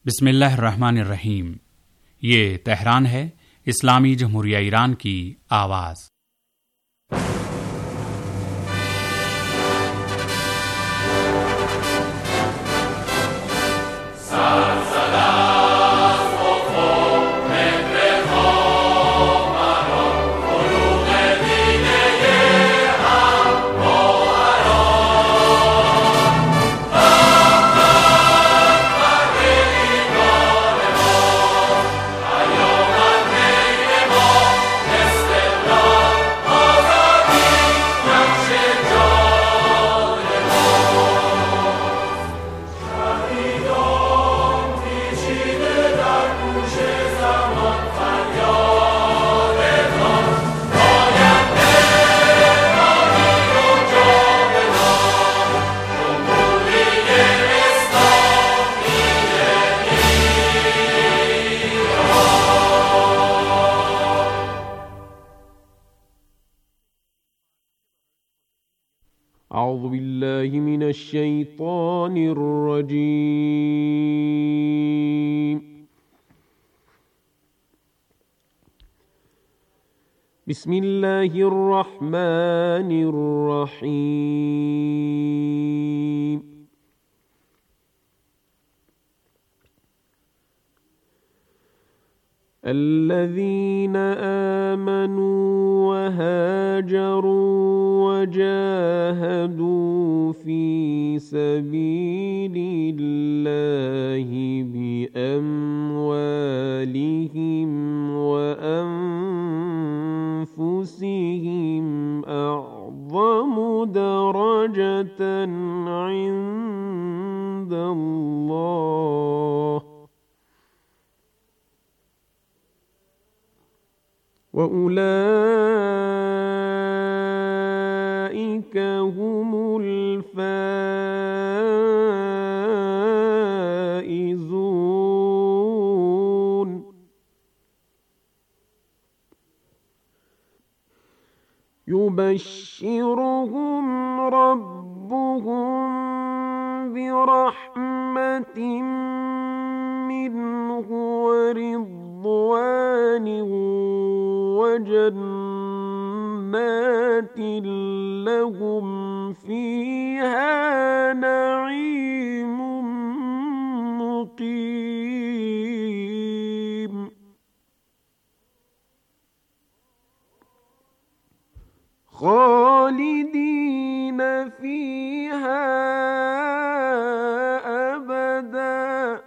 बिस्मिल्लाहिर्रहमानिर्रहीम। ये तेहरान है, इस्लामी जमहूरिया ईरान की आवाज़। أعوذ بالله من الشيطان الرجيم. بسم الله الرحمن الرحيم. الذين آمنوا وهاجروا وجاهدوا في سبيل الله بأموالهم وأنفسهم أعظم درجة عند الله وأولئك هم الفائزون. يبشرهم ربهم برحمة منه ورضوان وجنات لهم فيها نعيم مقيم. خالدين فيها أبدا.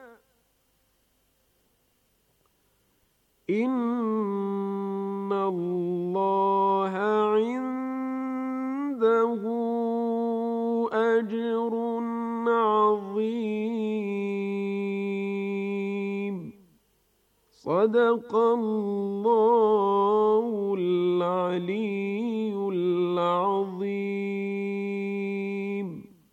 إن الله عنده أجر عظيم. صدق الله العلي العظيم.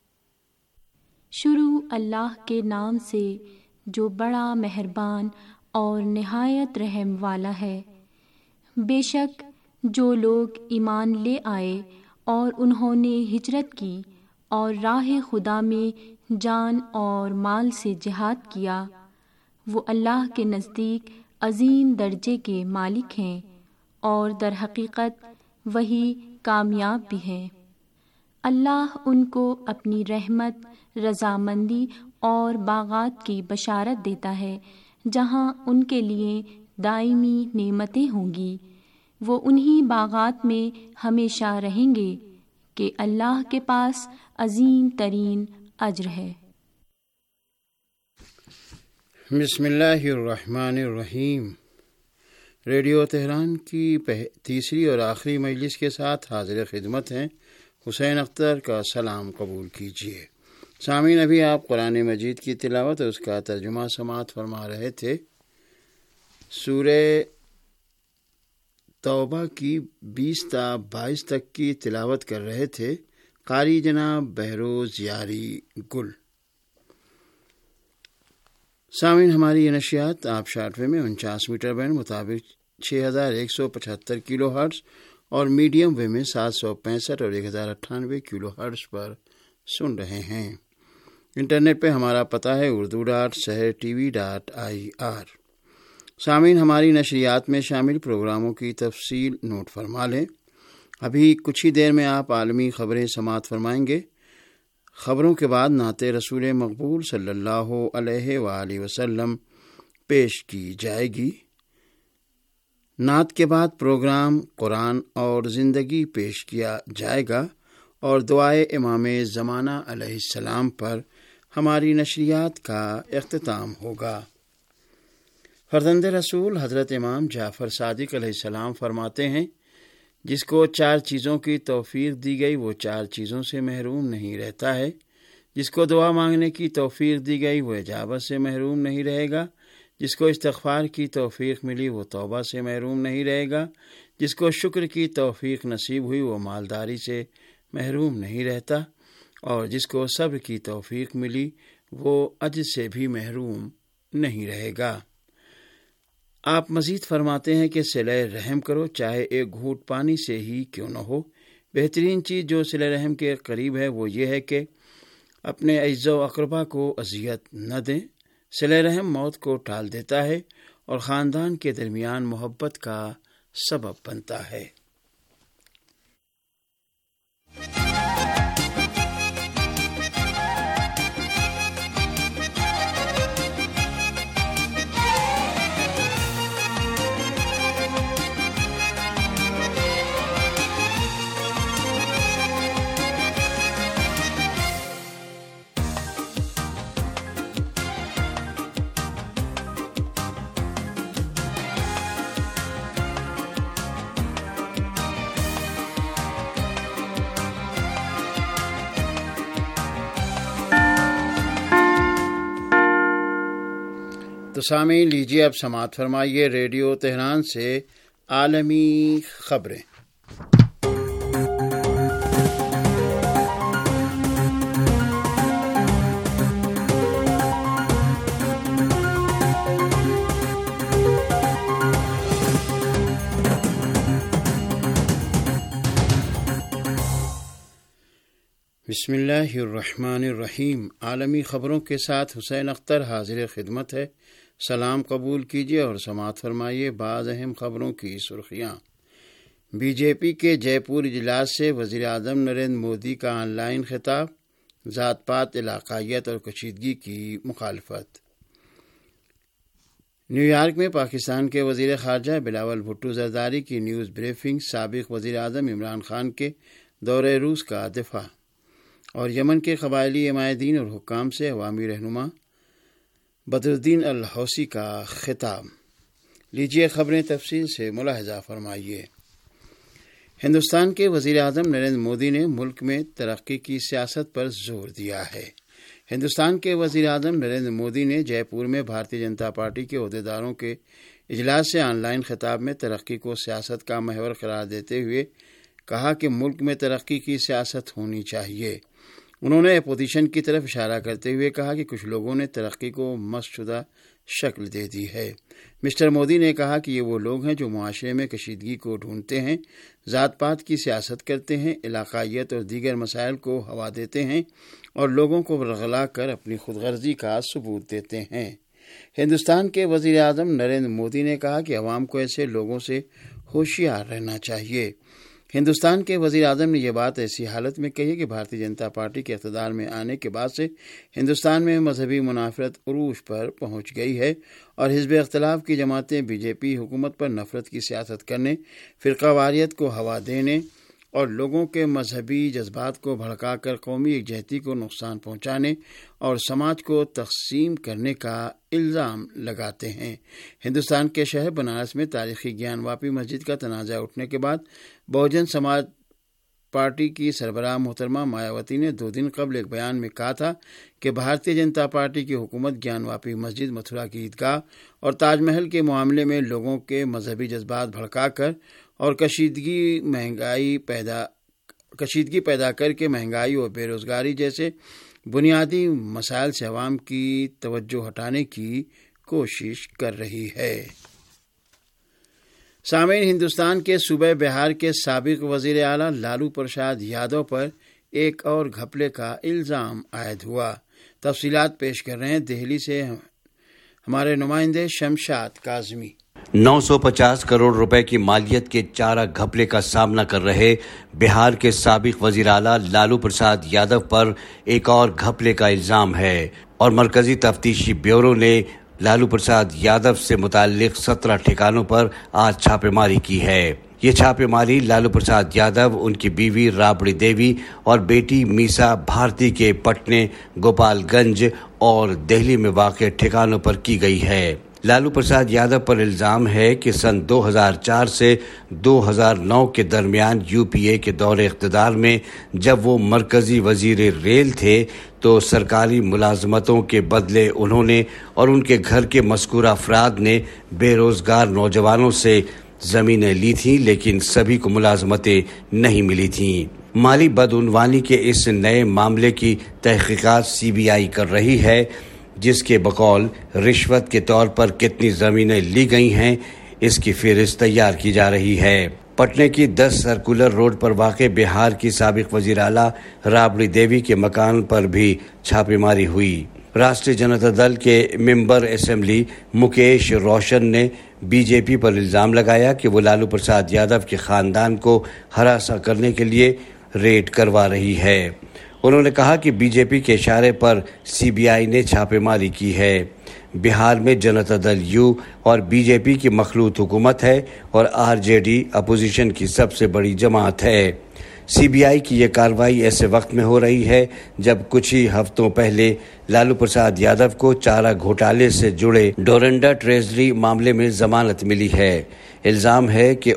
शुरू अल्लाह के नाम से जो बड़ा मेहरबान और निहायत रहम वाला है। बेशक जो लोग ईमान ले आए और उन्होंने हिजरत की और राह खुदा में जान और माल से जिहाद किया, वो अल्लाह के नज़दीक अजीम दर्जे के मालिक हैं और दर हकीकत वही कामयाब भी हैं। अल्लाह उनको अपनी रहमत, रज़ामंदी और बागात की बशारत देता है जहाँ उनके लिए दायमी नेमतें होंगी। वो उन्हीं बागात में हमेशा रहेंगे कि अल्लाह के पास अजीम तरीन अज्र है। बिस्मिल्लाहिर्रहमानिर्रहीम। रेडियो तेहरान की तीसरी और आखिरी मजलिस के साथ हाजिर खिदमत हैं। हुसैन अख्तर का सलाम कबूल कीजिए। सामीन, अभी आप कुरान मजीद की तिलावत और उसका तर्जुमा समाअत फरमा रहे थे। सूरे तौबा की 20 ता 22 तक की तिलावत कर रहे थे कारी जनाब बहरोज यारी गुल। सामीन, हमारी ये नशियात आप शार्टवे में 49 मीटर बैंड मुताबिक 6175 किलो हर्ट्ज और मीडियम वे में 765 और 1098 किलो हर्ट्ज पर सुन रहे हैं। انٹرنیٹ پہ ہمارا پتہ ہے urdu.sehertv.ir۔ سامعین، ہماری نشریات میں شامل پروگراموں کی تفصیل نوٹ فرما لیں۔ ابھی کچھ ہی دیر میں آپ عالمی خبریں سماعت فرمائیں گے۔ خبروں کے بعد نعت رسول مقبول صلی اللہ علیہ وآلہ وسلم پیش کی جائے گی۔ نعت کے بعد پروگرام قرآن اور زندگی پیش کیا جائے گا اور دعائے امام زمانہ علیہ السلام پر ہماری نشریات کا اختتام ہوگا۔ فرزند رسول حضرت امام جعفر صادق علیہ السلام فرماتے ہیں، جس کو 4 چیزوں کی توفیق دی گئی وہ 4 چیزوں سے محروم نہیں رہتا ہے۔ جس کو دعا مانگنے کی توفیق دی گئی وہ اجابت سے محروم نہیں رہے گا۔ جس کو استغفار کی توفیق ملی وہ توبہ سے محروم نہیں رہے گا۔ جس کو شکر کی توفیق نصیب ہوئی وہ مالداری سے محروم نہیں رہتا، اور جس کو صبر کی توفیق ملی وہ عجز سے بھی محروم نہیں رہے گا۔ آپ مزید فرماتے ہیں کہ صلہ رحم کرو، چاہے ایک گھونٹ پانی سے ہی کیوں نہ ہو۔ بہترین چیز جو صلہ رحم کے قریب ہے وہ یہ ہے کہ اپنے اعزاء و اقربا کو اذیت نہ دیں۔ صلہ رحم موت کو ٹال دیتا ہے اور خاندان کے درمیان محبت کا سبب بنتا ہے۔ تو سامعین، لیجیے اب سماعت فرمائیے ریڈیو تہران سے عالمی خبریں۔ بسم اللہ الرحمن الرحیم۔ عالمی خبروں کے ساتھ حسین اختر حاضر خدمت ہے۔ سلام قبول کیجیے اور سماعت فرمائیے بعض اہم خبروں کی سرخیاں۔ بی جے پی کے جے پور اجلاس سے وزیر اعظم نریندر مودی کا آن لائن خطاب، ذات پات، علاقائیت اور کشیدگی کی مخالفت۔ نیو یارک میں پاکستان کے وزیر خارجہ بلاول بھٹو زرداری کی نیوز بریفنگ، سابق وزیر اعظم عمران خان کے دورہ روس کا دفاع، اور یمن کے قبائلی عمائدین اور حکام سے عوامی رہنما بدرالدین الحوثی کا خطاب۔ لیجیے خبریں تفصیل سے ملاحظہ فرمائیے۔ ہندوستان کے وزیر اعظم نریندر مودی نے ملک میں ترقی کی سیاست پر زور دیا ہے۔ ہندوستان کے وزیر اعظم نریندر مودی نے جے پور میں بھارتیہ جنتا پارٹی کے عہدیداروں کے اجلاس سے آن لائن خطاب میں ترقی کو سیاست کا محور قرار دیتے ہوئے کہا کہ ملک میں ترقی کی سیاست ہونی چاہیے۔ انہوں نے اپوزیشن کی طرف اشارہ کرتے ہوئے کہا کہ کچھ لوگوں نے ترقی کو مست شدہ شکل دے دی ہے۔ مسٹر مودی نے کہا کہ یہ وہ لوگ ہیں جو معاشرے میں کشیدگی کو ڈھونڈتے ہیں، ذات پات کی سیاست کرتے ہیں، علاقائیت اور دیگر مسائل کو ہوا دیتے ہیں اور لوگوں کو ورغلا کر اپنی خود غرضی کا ثبوت دیتے ہیں۔ ہندوستان کے وزیر اعظم نریندر مودی نے کہا کہ عوام کو ایسے لوگوں سے ہوشیار رہنا چاہیے۔ ہندوستان کے وزیر اعظم نے یہ بات ایسی حالت میں کہی کہ بھارتیہ جنتا پارٹی کے اقتدار میں آنے کے بعد سے ہندوستان میں مذہبی منافرت عروج پر پہنچ گئی ہے اور حزب اختلاف کی جماعتیں بی جے پی حکومت پر نفرت کی سیاست کرنے، فرقہ واریت کو ہوا دینے اور لوگوں کے مذہبی جذبات کو بھڑکا کر قومی یکجہتی کو نقصان پہنچانے اور سماج کو تقسیم کرنے کا الزام لگاتے ہیں۔ ہندوستان کے شہر بنارس میں تاریخی گیان واپی مسجد کا تنازع اٹھنے کے بعد بہوجن سماج پارٹی کی سربراہ محترمہ مایاوتی نے 2 دن قبل ایک بیان میں کہا تھا کہ بھارتیہ جنتا پارٹی کی حکومت گیان واپی مسجد، متھرا کی عیدگاہ اور تاج محل کے معاملے میں لوگوں کے مذہبی جذبات بھڑکا کر اور کشیدگی پیدا کر کے مہنگائی اور بے روزگاری جیسے بنیادی مسائل سے عوام کی توجہ ہٹانے کی کوشش کر رہی ہے۔ سامعین، ہندوستان کے صوبہ بہار کے سابق وزیر اعلیٰ لالو پرساد یادو پر ایک اور گھپلے کا الزام عائد ہوا۔ تفصیلات پیش کر رہے ہیں دہلی سے ہمارے نمائندے شمشاد کاظمی۔ 950 کروڑ روپے کی مالیت کے چارہ گھپلے کا سامنا کر رہے بہار کے سابق وزیر اعلیٰ لالو پرساد یادو پر ایک اور گھپلے کا الزام ہے اور مرکزی تفتیشی بیورو نے لالو پرساد یادو سے متعلق 17 ٹھکانوں پر آج چھاپے ماری کی ہے۔ یہ چھاپے ماری لالو پرساد یادو، ان کی بیوی رابڑی دیوی اور بیٹی میسا بھارتی کے پٹنے، گوپال گنج اور دہلی میں واقع ٹھکانوں پر کی گئی ہے۔ لالو پرساد یادو پر الزام ہے کہ سن 2004 سے 2009 کے درمیان یو پی اے کے دور اقتدار میں جب وہ مرکزی وزیر ریل تھے تو سرکاری ملازمتوں کے بدلے انہوں نے اور ان کے گھر کے مذکورہ افراد نے بے روزگار نوجوانوں سے زمینیں لی تھیں، لیکن سبھی کو ملازمتیں نہیں ملی تھیں۔ مالی بدعنوانی کے اس نئے معاملے کی تحقیقات CBI کر رہی ہے، جس کے بقول رشوت کے طور پر کتنی زمینیں لی گئی ہیں اس کی فہرست تیار کی جا رہی ہے۔ پٹنے کی 10 سرکولر روڈ پر واقع بہار کی سابق وزیر اعلیٰ رابڑی دیوی کے مکان پر بھی چھاپے ماری ہوئی۔ راشٹریہ جنتا دل کے ممبر اسمبلی مکیش روشن نے BJP پر الزام لگایا کہ وہ لالو پرساد یادو کے خاندان کو ہراساں کرنے کے لیے ریڈ کروا رہی ہے۔ انہوں نے کہا کہ BJP کے اشارے پر CBI نے چھاپے ماری کی ہے۔ بہار میں جنتا دل یو اور BJP کی مخلوط حکومت ہے اور RJD اپوزیشن کی سب سے بڑی جماعت ہے۔ CBI کی یہ کارروائی ایسے وقت میں ہو رہی ہے جب کچھ ہی ہفتوں پہلے لالو پرساد یادو کو چارہ گھوٹالے سے جڑے ڈورنڈا ٹریزری معاملے میں ضمانت ملی ہے۔ الزام ہے کہ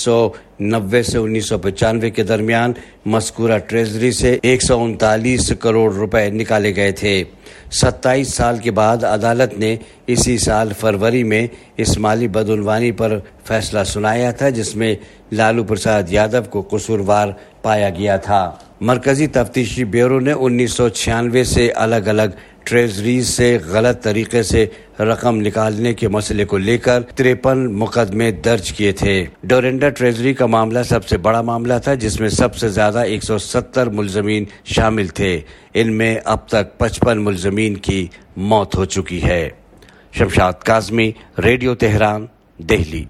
1990 سے 1995 کے درمیان مذکورہ ٹریزری سے 139 کروڑ روپے نکالے گئے تھے۔ 27 سال کے بعد عدالت نے اسی سال فروری میں اس مالی بدعنوانی پر فیصلہ سنایا تھا، جس میں لالو پرساد یادو کو قصوروار پایا گیا تھا۔ مرکزی تفتیشی بیورو نے 1996 سے الگ الگ ٹریزریز سے غلط طریقے سے رقم نکالنے کے مسئلے کو لے کر 53 مقدمے درج کیے تھے۔ ڈورنڈا ٹریزری کا معاملہ سب سے بڑا معاملہ تھا، جس میں سب سے زیادہ 170 ملزمین شامل تھے۔ ان میں اب تک 55 ملزمین کی موت ہو چکی ہے۔ Shamshad Kazmi, radio Tehran, Delhi.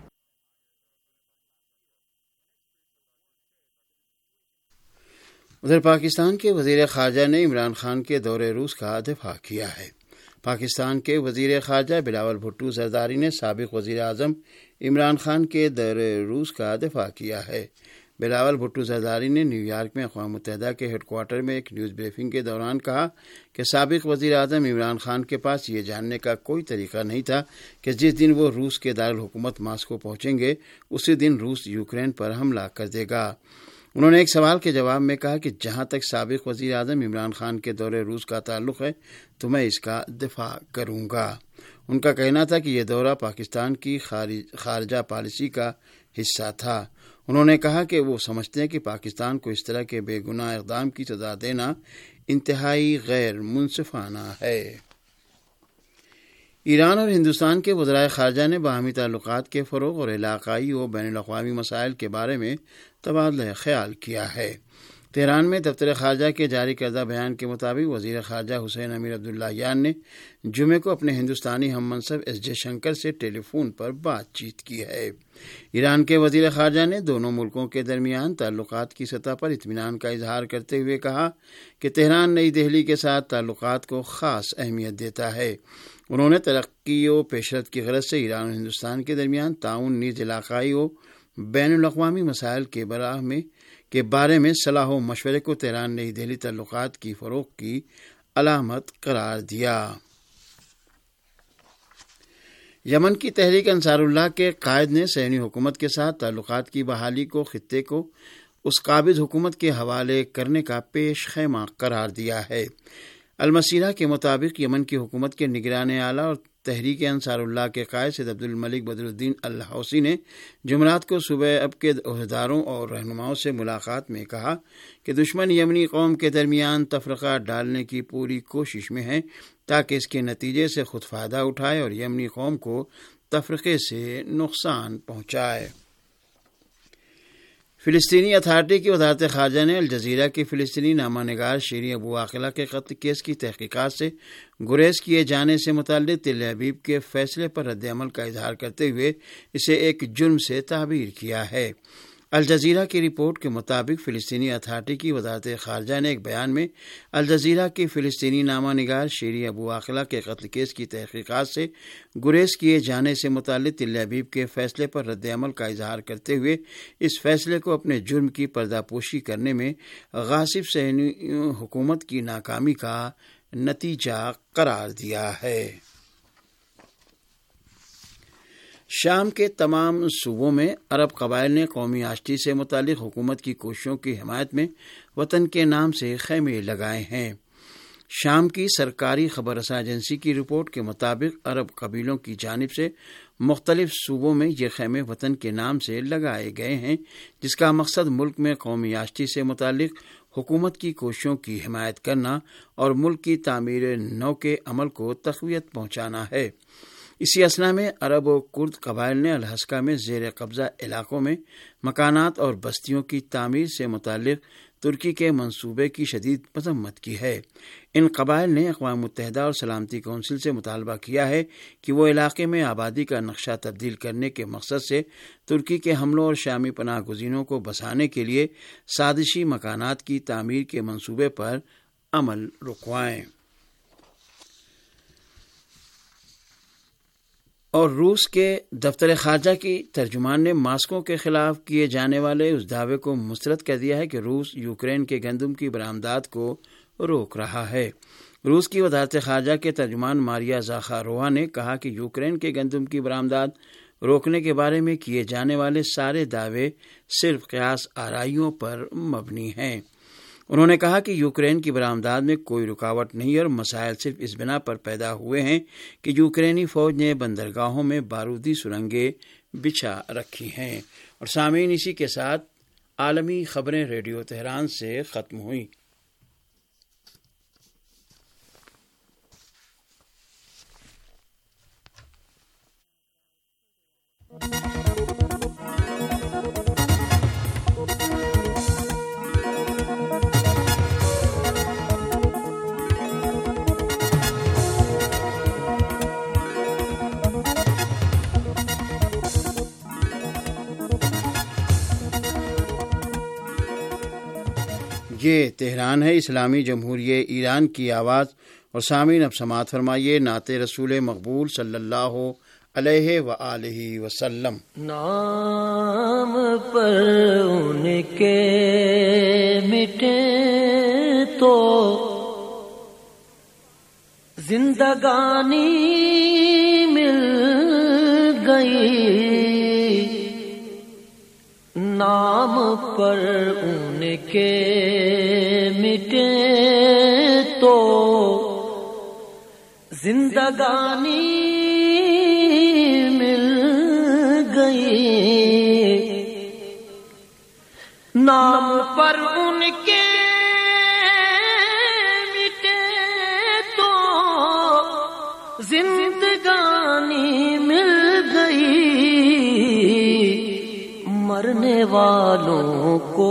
ادھر پاکستان کے وزیر خارجہ نے عمران خان کے دورے روس کا دفاع کیا ہے۔ پاکستان کے وزیر خارجہ بلاول بھٹو زرداری نے سابق وزیر اعظم عمران خان کے دورے روس کا دفاع کیا ہے۔ بلاول بھٹو زرداری نے نیو یارک میں اقوام متحدہ کے ہیڈ کوارٹر میں ایک نیوز بریفنگ کے دوران کہا کہ سابق وزیر اعظم عمران خان کے پاس یہ جاننے کا کوئی طریقہ نہیں تھا کہ جس دن وہ روس کے دارالحکومت ماسکو پہنچیں گے اسی دن روس یوکرین پر حملہ کر دے گا۔ انہوں نے ایک سوال کے جواب میں کہا کہ جہاں تک سابق وزیر اعظم عمران خان کے دورے روس کا تعلق ہے تو میں اس کا دفاع کروں گا۔ ان کا کہنا تھا کہ یہ دورہ پاکستان کی خارجہ پالیسی کا حصہ تھا۔ انہوں نے کہا کہ وہ سمجھتے ہیں کہ پاکستان کو اس طرح کے بے گناہ اقدام کی سزا دینا انتہائی غیر منصفانہ ہے۔ ایران اور ہندوستان کے وزرائے خارجہ نے باہمی تعلقات کے فروغ اور علاقائی و بین الاقوامی مسائل کے بارے میں تبادلہ خیال کیا ہے۔ تہران میں دفتر خارجہ کے جاری کردہ بیان کے مطابق وزیر خارجہ حسین امیر عبداللہیان نے جمعے کو اپنے ہندوستانی ہم منصب ایس جے شنکر سے ٹیلی فون پر بات چیت کی ہے۔ ایران کے وزیر خارجہ نے دونوں ملکوں کے درمیان تعلقات کی سطح پر اطمینان کا اظہار کرتے ہوئے کہا کہ تہران نئی دہلی کے ساتھ تعلقات کو خاص اہمیت دیتا ہے۔ انہوں نے ترقی و پیشرفت کی غرض سے ایران اور ہندوستان کے درمیان تعاون نیز علاقائی و بین الاقوامی مسائل کے بارے میں صلاح و مشورے کو تہران نئی دہلی تعلقات کی فروغ کی علامت قرار دیا۔ یمن کی تحریک انصار اللہ کے قائد نے صہیونی حکومت کے ساتھ تعلقات کی بحالی کو خطے کو اس قابض حکومت کے حوالے کرنے کا پیش خیمہ قرار دیا ہے۔ المسیرہ کے مطابق یمن کی حکومت کے نگران اعلیٰ اور تحریک انصار اللہ کے قائد سید عبد الملک بدر الدین الحوثی نے جمعرات کو صبح اب کے عہدیداروں اور رہنماؤں سے ملاقات میں کہا کہ دشمن یمنی قوم کے درمیان تفرقہ ڈالنے کی پوری کوشش میں ہے تاکہ اس کے نتیجے سے خود فائدہ اٹھائے اور یمنی قوم کو تفرقے سے نقصان پہنچائے۔ فلسطینی اتھارٹی کی وزارت خارجہ نے الجزیرہ کی فلسطینی نامہ نگار شیریں ابو عاقلہ کے قتل کیس کی تحقیقات سے گریز کیے جانے سے متعلق تل ابیب کے فیصلے پر رد عمل کا اظہار کرتے ہوئے اسے ایک جرم سے تعبیر کیا ہے۔ الجزیرہ کی رپورٹ کے مطابق فلسطینی اتھارٹی کی وزارت خارجہ نے ایک بیان میں الجزیرہ کی فلسطینی نامہ نگار شیریں ابو عاقلہ کے قتل کیس کی تحقیقات سے گریز کیے جانے سے متعلق تل ابیب کے فیصلے پر رد عمل کا اظہار کرتے ہوئے اس فیصلے کو اپنے جرم کی پردہ پوشی کرنے میں غاصب صہیونی حکومت کی ناکامی کا نتیجہ قرار دیا ہے۔ شام کے تمام صوبوں میں عرب قبائل نے قومی آشتی سے متعلق حکومت کی کوششوں کی حمایت میں وطن کے نام سے خیمے لگائے ہیں۔ شام کی سرکاری خبر رساں ایجنسی کی رپورٹ کے مطابق عرب قبیلوں کی جانب سے مختلف صوبوں میں یہ خیمے وطن کے نام سے لگائے گئے ہیں، جس کا مقصد ملک میں قومی آشتی سے متعلق حکومت کی کوششوں کی حمایت کرنا اور ملک کی تعمیر نو کے عمل کو تقویت پہنچانا ہے۔ اسی اثنا میں عرب و کرد قبائل نے الحسکہ میں زیر قبضہ علاقوں میں مکانات اور بستیوں کی تعمیر سے متعلق ترکی کے منصوبے کی شدید مذمت کی ہے۔ ان قبائل نے اقوام متحدہ اور سلامتی کونسل سے مطالبہ کیا ہے کہ وہ علاقے میں آبادی کا نقشہ تبدیل کرنے کے مقصد سے ترکی کے حملوں اور شامی پناہ گزینوں کو بسانے کے لیے سازشی مکانات کی تعمیر کے منصوبے پر عمل رکوائیں۔ اور روس کے دفتر خارجہ کی ترجمان نے ماسکو کے خلاف کیے جانے والے اس دعوے کو مسترد کر دیا ہے کہ روس یوکرین کے گندم کی برآمدات کو روک رہا ہے۔ روس کی وزارت خارجہ کے ترجمان ماریا زاخارووا نے کہا کہ یوکرین کے گندم کی برآمدات روکنے کے بارے میں کیے جانے والے سارے دعوے صرف قیاس آرائیوں پر مبنی ہیں۔ انہوں نے کہا کہ یوکرین کی برآمدات میں کوئی رکاوٹ نہیں اور مسائل صرف اس بنا پر پیدا ہوئے ہیں کہ یوکرینی فوج نے بندرگاہوں میں بارودی سرنگیں بچھا رکھی ہیں۔ اور سامعین، اسی کے ساتھ عالمی خبریں ریڈیو تہران سے ختم ہوئیں۔ یہ تہران ہے، اسلامی جمہوریہ ایران کی آواز۔ اور سامعین، اب سماعت فرمائیے نعت رسول مقبول صلی اللہ علیہ وآلہ وسلم۔ نام پر ان کے مٹے تو زندگانی مل گئی، نام پر ان کے مٹے تو زندگانی مل گئی، نام پر ان کے مٹے تو زندگانی مل گئی، مرنے والوں کو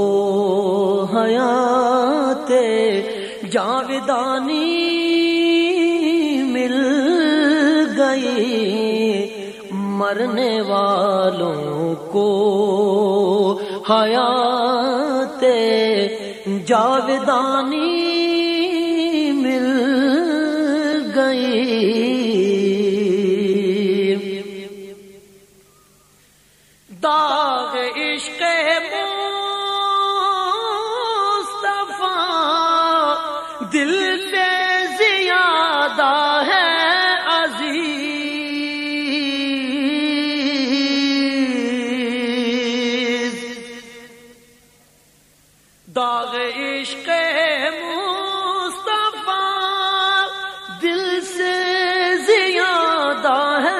حیات جاودانی مل گئی، مرنے والوں کو حیات جاودانی مل گئی۔ داغ عشق مصطفیٰ دل سے زیادہ ہے عزیز، داغ عشق مصطفیٰ دل سے زیادہ ہے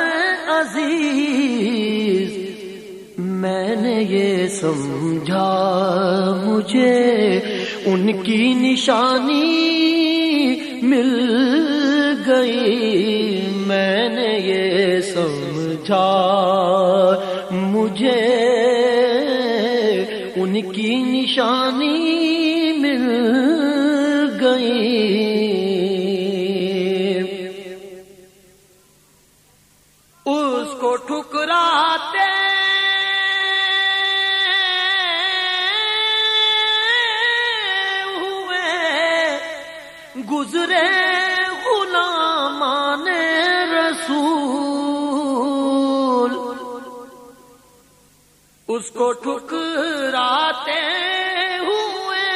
عزیز، میں نے یہ سمجھا مجھے ان کی نشانی مل گئی، میں نے یہ سمجھا مجھے ان نشانی مل گئی، اس کو ٹھکراتے ہوئے گزرے غلامان رسول، اس کو ٹھکراتے ہوئے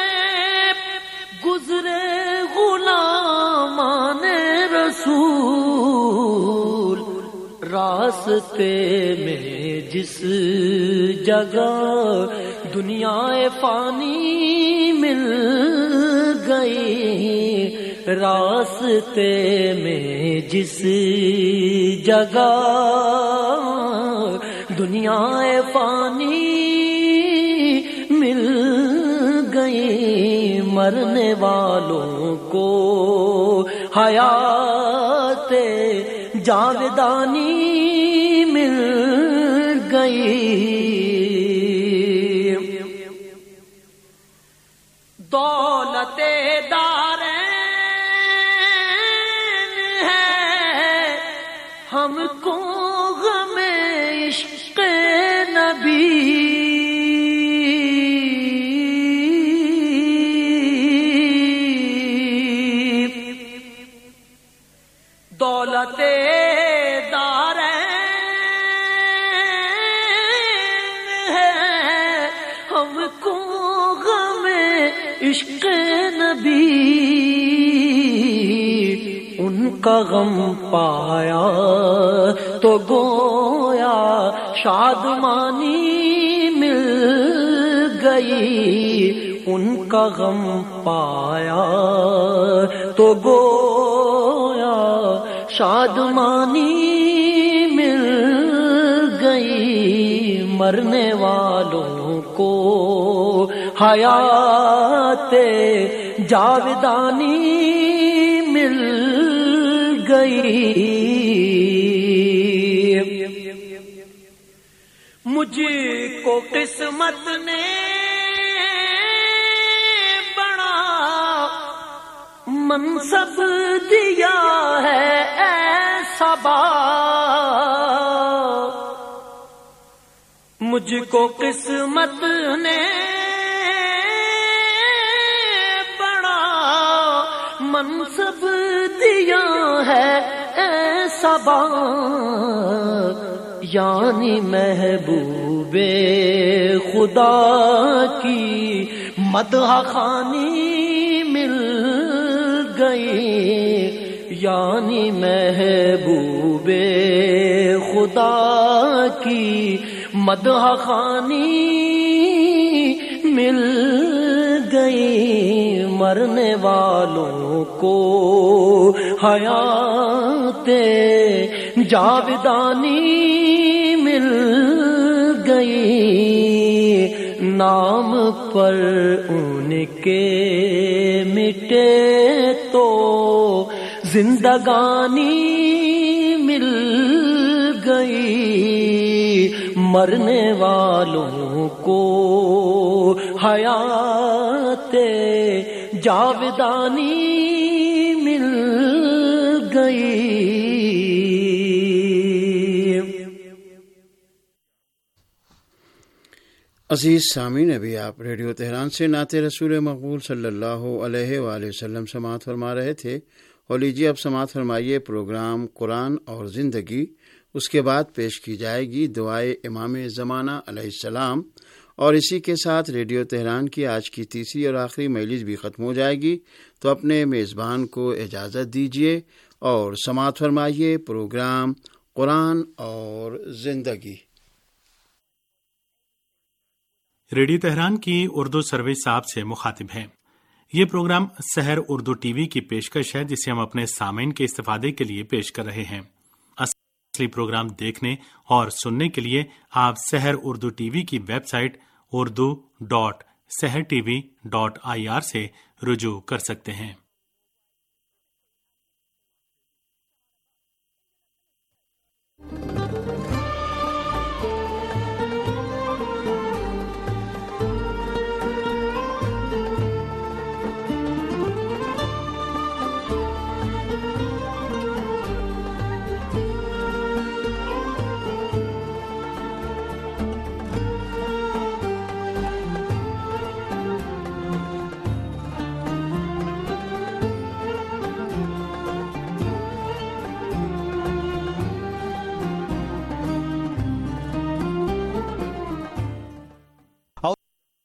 گزرے غلامان رسول، راستے میں جس جگہ دنیا فانی مل گئی، راستے میں جس جگہ دنیا فانی مل گئی، مرنے والوں کو حیات جاودانی مل گئی، دولت دارین ہے ہم کو غم عشق نبی، دولت دارین ہے ہم کو غم عشق نبی، ان کا غم پایا تو گویا شادمانی مل گئی، ان کا غم پایا تو گویا شادمانی مل گئی، مرنے والوں کو حیات جاودانی مل گئی، مجھ کو قسمت نے بڑا منصب دیا ہے ایسا با، مجھ کو قسمت نے بڑا منصب دیا ہے ایسا با، یعنی محبوب خدا کی مدح خوانی مل گئی، یعنی محبوب خدا کی مدح خوانی مل گئی، مرنے والوں کو حیات جاودانی مل گئی، نام پر ان کے مٹے تو زندگانی مل گئی، مرنے والوں کو حیات جاودانی مل گئی۔ عزیز سامعین، ابھی آپ ریڈیو تہران سے نعت رسول مقبول صلی اللہ علیہ وآلہ وسلم سماعت فرما رہے تھے، اور لیجیے اب سماعت فرمائیے پروگرام قرآن اور زندگی، اس کے بعد پیش کی جائے گی دعائے امام زمانہ علیہ السلام، اور اسی کے ساتھ ریڈیو تہران کی آج کی تیسری اور آخری مجلس بھی ختم ہو جائے گی۔ تو اپنے میزبان کو اجازت دیجیے اور سماعت فرمائیے پروگرام قرآن اور زندگی۔ ریڈیو تہران کی اردو سروس آپ سے مخاطب ہے۔ یہ program Sahar Urdu T V کی پیشکش ہے، جسے ہم اپنے سامعین کے استفادے کے لیے پیش کر رہے ہیں۔ اصلی پروگرام دیکھنے اور سننے کے لیے آپ سحر اردو ٹی وی کی ویب سائٹ urdu.sehrtv.ir سے رجوع کر سکتے ہیں۔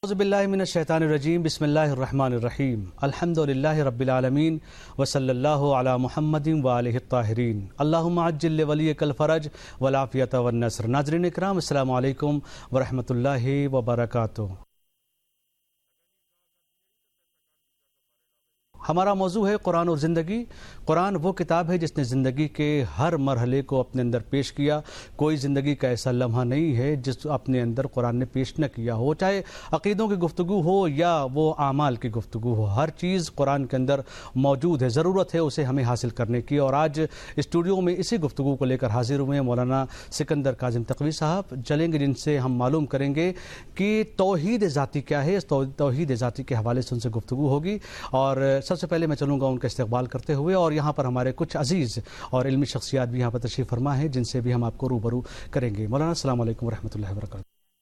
اعوذ باللہ من الشیطان الرجیم بسم اللہ الرحمن الرحیم الحمد للہ رب العالمین وصلی اللہ علی محمد وآلہ الطاہرین اللہم عجل لولیک الفرج والعافیۃ والنصر۔ ناظرین اکرام السلام علیکم ورحمۃ اللہ وبرکاتہ۔ ہمارا موضوع ہے قرآن اور زندگی۔ قرآن وہ کتاب ہے جس نے زندگی کے ہر مرحلے کو اپنے اندر پیش کیا۔ کوئی زندگی کا ایسا لمحہ نہیں ہے جس اپنے اندر قرآن نے پیش نہ کیا ہو، چاہے عقیدوں کی گفتگو ہو یا وہ اعمال کی گفتگو ہو، ہر چیز قرآن کے اندر موجود ہے۔ ضرورت ہے اسے ہمیں حاصل کرنے کی، اور آج اسٹوڈیو میں اسی گفتگو کو لے کر حاضر ہوئے ہیں مولانا سکندر کاظم تقوی صاحب۔ چلیں گے جن سے ہم معلوم کریں گے کہ توحید ذاتی کیا ہے۔ اس توحید ذاتی کے حوالے سے ان سے گفتگو ہوگی، اور سب سے پہلے میں چلوں گا ان کا استقبال کرتے ہوئے، اور یہاں پر ہمارے کچھ عزیز اور علمی شخصیات بھی یہاں پر تشریف فرما ہیں جن سے بھی ہم آپ کو روبرو کریں گے۔ مولانا السلام علیکم ورحمۃ اللہ وبرکاتہ۔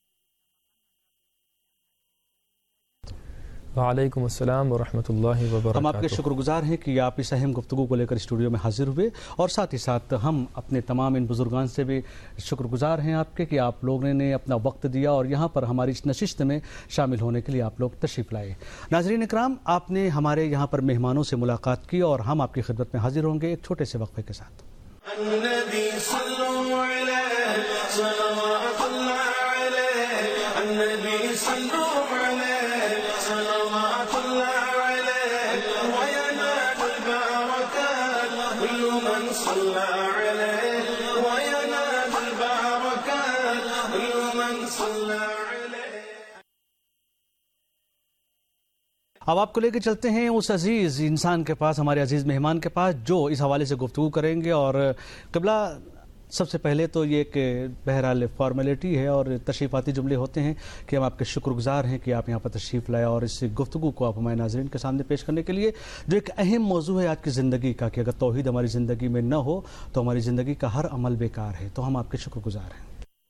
وعلیکم السلام ورحمۃ اللہ وبرکاتہ۔ ہم آپ کے شکر گزار ہیں کہ آپ اس اہم گفتگو کو لے کر اسٹوڈیو میں حاضر ہوئے، اور ساتھ ہی ساتھ ہم اپنے تمام ان بزرگان سے بھی شکر گزار ہیں آپ کے کہ آپ لوگوں نے اپنا وقت دیا اور یہاں پر ہماری اس نشست میں شامل ہونے کے لیے آپ لوگ تشریف لائے۔ ناظرین اکرام، آپ نے ہمارے یہاں پر مہمانوں سے ملاقات کی، اور ہم آپ کی خدمت میں حاضر ہوں گے ایک چھوٹے سے وقفے کے ساتھ۔ النبي صلوا عليه صلوات الله عليه النبي صلوا عليه صلوات الله عليه وينال البركات كل من صلى عليه وينال البركات كل من صلى عليه۔ اب آپ کو لے کے چلتے ہیں اس عزیز انسان کے پاس، ہمارے عزیز مہمان کے پاس، جو اس حوالے سے گفتگو کریں گے۔ اور قبلہ، سب سے پہلے تو یہ ایک بہرحال فارمیلٹی ہے اور تشریفاتی جملے ہوتے ہیں کہ ہم آپ کے شکر گزار ہیں کہ آپ یہاں پر تشریف لائے اور اس گفتگو کو آپ ہمارے ناظرین کے سامنے پیش کرنے کے لیے، جو ایک اہم موضوع ہے آج کی زندگی کا، کہ اگر توحید ہماری زندگی میں نہ ہو تو ہماری زندگی کا ہر عمل بیکار ہے۔ تو ہم آپ کے شکر گزار ہیں۔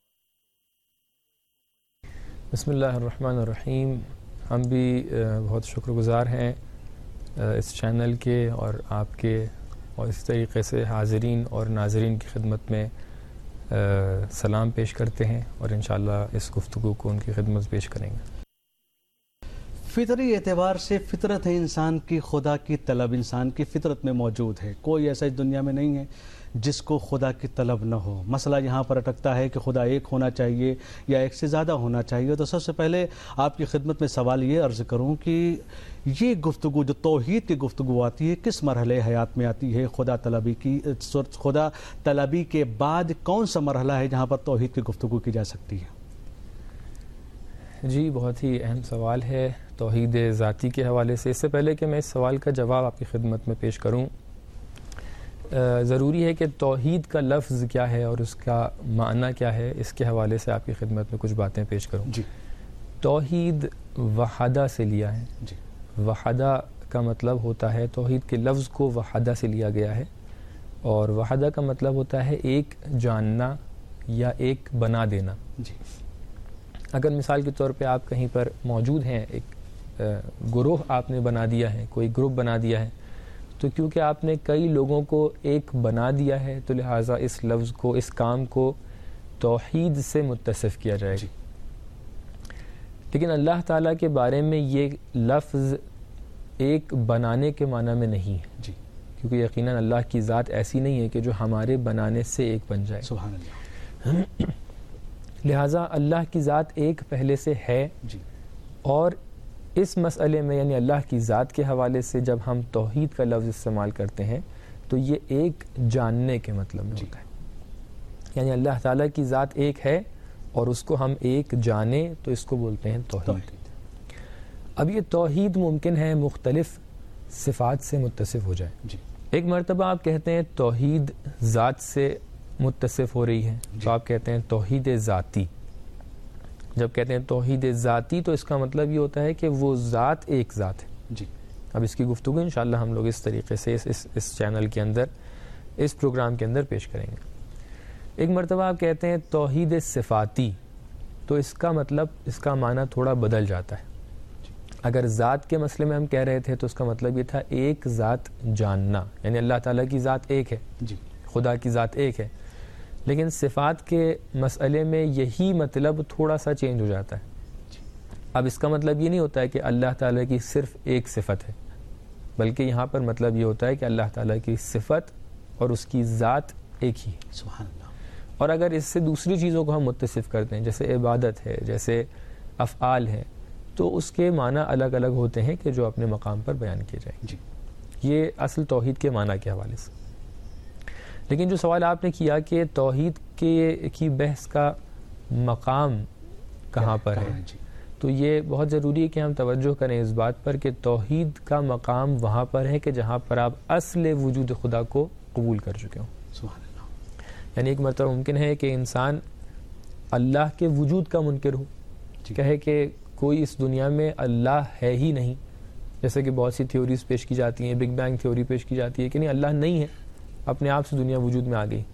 بسم اللہ الرحمن الرحیم۔ ہم بھی بہت شکر گزار ہیں اس چینل کے اور آپ کے، اور اس طریقے سے حاضرین اور ناظرین کی خدمت میں سلام پیش کرتے ہیں، اور انشاءاللہ اس گفتگو کو ان کی خدمت پیش کریں گے۔ فطری اعتبار سے فطرت ہے انسان کی، خدا کی طلب انسان کی فطرت میں موجود ہے۔ کوئی ایسا اس دنیا میں نہیں ہے جس کو خدا کی طلب نہ ہو۔ مسئلہ یہاں پر اٹکتا ہے کہ خدا ایک ہونا چاہیے یا ایک سے زیادہ ہونا چاہیے۔ تو سب سے پہلے آپ کی خدمت میں سوال یہ عرض کروں کہ یہ گفتگو جو توحید کی گفتگو آتی ہے، کس مرحلے حیات میں آتی ہے؟ خدا طلبی کی، خدا طلبی کے بعد کون سا مرحلہ ہے جہاں پر توحید کی گفتگو کی جا سکتی ہے؟ جی، بہت ہی اہم سوال ہے توحید ذاتی کے حوالے سے۔ اس سے پہلے کہ میں اس سوال کا جواب آپ کی خدمت میں پیش کروں، ضروری ہے کہ توحید کا لفظ کیا ہے اور اس کا معنی کیا ہے، اس کے حوالے سے آپ کی خدمت میں کچھ باتیں پیش کروں۔ جی، توحید وحدہ سے لیا ہے۔ جی، وحدہ کا مطلب ہوتا ہے، توحید کے لفظ کو وحدہ سے لیا گیا ہے، اور وحدہ کا مطلب ہوتا ہے ایک جاننا یا ایک بنا دینا۔ جی، اگر مثال کے طور پہ آپ کہیں پر موجود ہیں، ایک گروہ آپ نے بنا دیا ہے، کوئی گروپ بنا دیا ہے، تو کیونکہ آپ نے کئی لوگوں کو ایک بنا دیا ہے تو لہٰذا اس لفظ کو، اس کام کو توحید سے متصف کیا جائے گا۔ لیکن اللہ تعالیٰ کے بارے میں یہ لفظ ایک بنانے کے معنی میں نہیں ہے، جی، کیونکہ یقیناً اللہ کی ذات ایسی نہیں ہے کہ جو ہمارے بنانے سے ایک بن جائے۔ سبحان اللہ۔ لہٰذا اللہ کی ذات ایک پہلے سے ہے، جی، اور اس مسئلے میں یعنی اللہ کی ذات کے حوالے سے جب ہم توحید کا لفظ استعمال کرتے ہیں تو یہ ایک جاننے کے مطلب میں ہوتا ہے، یعنی اللہ تعالیٰ کی ذات ایک ہے اور اس کو ہم ایک جانے تو اس کو بولتے ہیں توحید۔ اب یہ توحید ممکن ہے مختلف صفات سے متصف ہو جائے۔ جی، ایک مرتبہ آپ کہتے ہیں توحید ذات سے متصف ہو رہی ہے، تو آپ کہتے ہیں توحید ذاتی۔ جب کہتے ہیں توحید ذاتی تو اس کا مطلب یہ ہوتا ہے کہ وہ ذات ایک ذات ہے۔ جی، اب اس کی گفتگو انشاءاللہ ہم لوگ اس طریقے سے اس چینل کے اندر، اس پروگرام کے اندر پیش کریں گے۔ ایک مرتبہ آپ کہتے ہیں توحید صفاتی، تو اس کا مطلب، اس کا معنی تھوڑا بدل جاتا ہے۔ اگر ذات کے مسئلے میں ہم کہہ رہے تھے تو اس کا مطلب یہ تھا ایک ذات جاننا، یعنی اللہ تعالیٰ کی ذات ایک ہے، جی، خدا کی ذات ایک ہے۔ لیکن صفات کے مسئلے میں یہی مطلب تھوڑا سا چینج ہو جاتا ہے، اب اس کا مطلب یہ نہیں ہوتا ہے کہ اللہ تعالیٰ کی صرف ایک صفت ہے، بلکہ یہاں پر مطلب یہ ہوتا ہے کہ اللہ تعالیٰ کی صفت اور اس کی ذات ایک ہی ہے. سبحان اللہ. اور اگر اس سے دوسری چیزوں کو ہم متصف کرتے ہیں، جیسے عبادت ہے، جیسے افعال ہے، تو اس کے معنی الگ الگ ہوتے ہیں کہ جو اپنے مقام پر بیان کیے جائیں. جی. یہ اصل توحید کے معنی کے حوالے سے. لیکن جو سوال آپ نے کیا کہ توحید کی بحث کا مقام کہاں پر ہے، تو یہ بہت ضروری ہے کہ ہم توجہ کریں اس بات پر کہ توحید کا مقام وہاں پر ہے کہ جہاں پر آپ اصل وجود خدا کو قبول کر چکے ہوں. سبحان اللہ. یعنی ایک مرتبہ ممکن ہے کہ انسان اللہ کے وجود کا منکر ہو، کہے کہ کوئی اس دنیا میں اللہ ہے ہی نہیں، جیسے کہ بہت سی تھیوریز پیش کی جاتی ہیں، بگ بینگ تھیوری پیش کی جاتی ہے کہ نہیں اللہ نہیں ہے، اپنے آپ سے دنیا وجود میں آ گئی.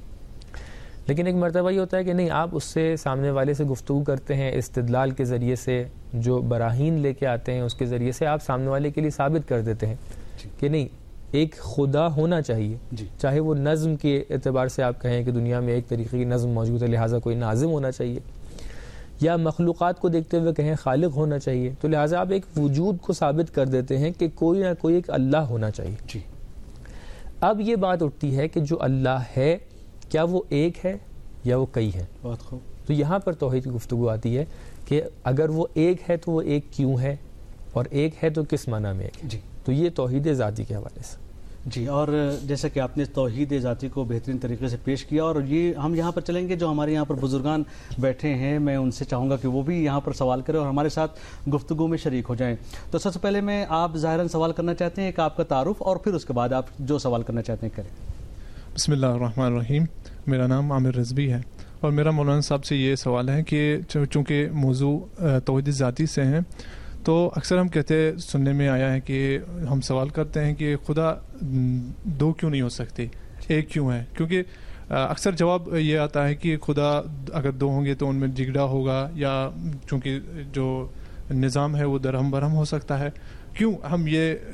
لیکن ایک مرتبہ یہ ہوتا ہے کہ نہیں، آپ اس سے سامنے والے سے گفتگو کرتے ہیں استدلال کے ذریعے سے، جو براہین لے کے آتے ہیں اس کے ذریعے سے آپ سامنے والے کے لیے ثابت کر دیتے ہیں کہ نہیں، ایک خدا ہونا چاہیے. چاہے وہ نظم کے اعتبار سے آپ کہیں کہ دنیا میں ایک طریقے کی نظم موجود ہے لہٰذا کوئی ناظم ہونا چاہیے، یا مخلوقات کو دیکھتے ہوئے کہیں خالق ہونا چاہیے، تو لہٰذا آپ ایک وجود کو ثابت کر دیتے ہیں کہ کوئی نہ کوئی ایک اللہ ہونا چاہیے. اب یہ بات اٹھتی ہے کہ جو اللہ ہے کیا وہ ایک ہے یا وہ کئی ہے؟ بہت خوب. تو یہاں پر توحید کی گفتگو آتی ہے کہ اگر وہ ایک ہے تو وہ ایک کیوں ہے، اور ایک ہے تو کس معنی میں ایک ہے. جی. تو یہ توحید ذاتی کے حوالے سے. جی. اور جیسا کہ آپ نے توحید ذاتی کو بہترین طریقے سے پیش کیا، اور یہ ہم یہاں پر چلیں گے جو ہمارے یہاں پر بزرگان بیٹھے ہیں، میں ان سے چاہوں گا کہ وہ بھی یہاں پر سوال کریں اور ہمارے ساتھ گفتگو میں شریک ہو جائیں. تو سب سے پہلے میں آپ ظاہراً سوال کرنا چاہتے ہیں، ایک آپ کا تعارف اور پھر اس کے بعد آپ جو سوال کرنا چاہتے ہیں کریں. بسم اللہ الرحمن الرحیم. میرا نام عامر رضوی ہے اور میرا مولانا صاحب سے یہ سوال ہے کہ چونکہ موضوع توحید ذاتی سے ہیں تو اکثر ہم کہتے سننے میں آیا ہے کہ ہم سوال کرتے ہیں کہ خدا دو کیوں نہیں ہو سکتے، ایک کیوں ہے؟ کیونکہ اکثر جواب یہ آتا ہے کہ خدا اگر دو ہوں گے تو ان میں جھگڑا ہوگا، یا چونکہ جو نظام ہے وہ درہم برہم ہو سکتا ہے. کیوں ہم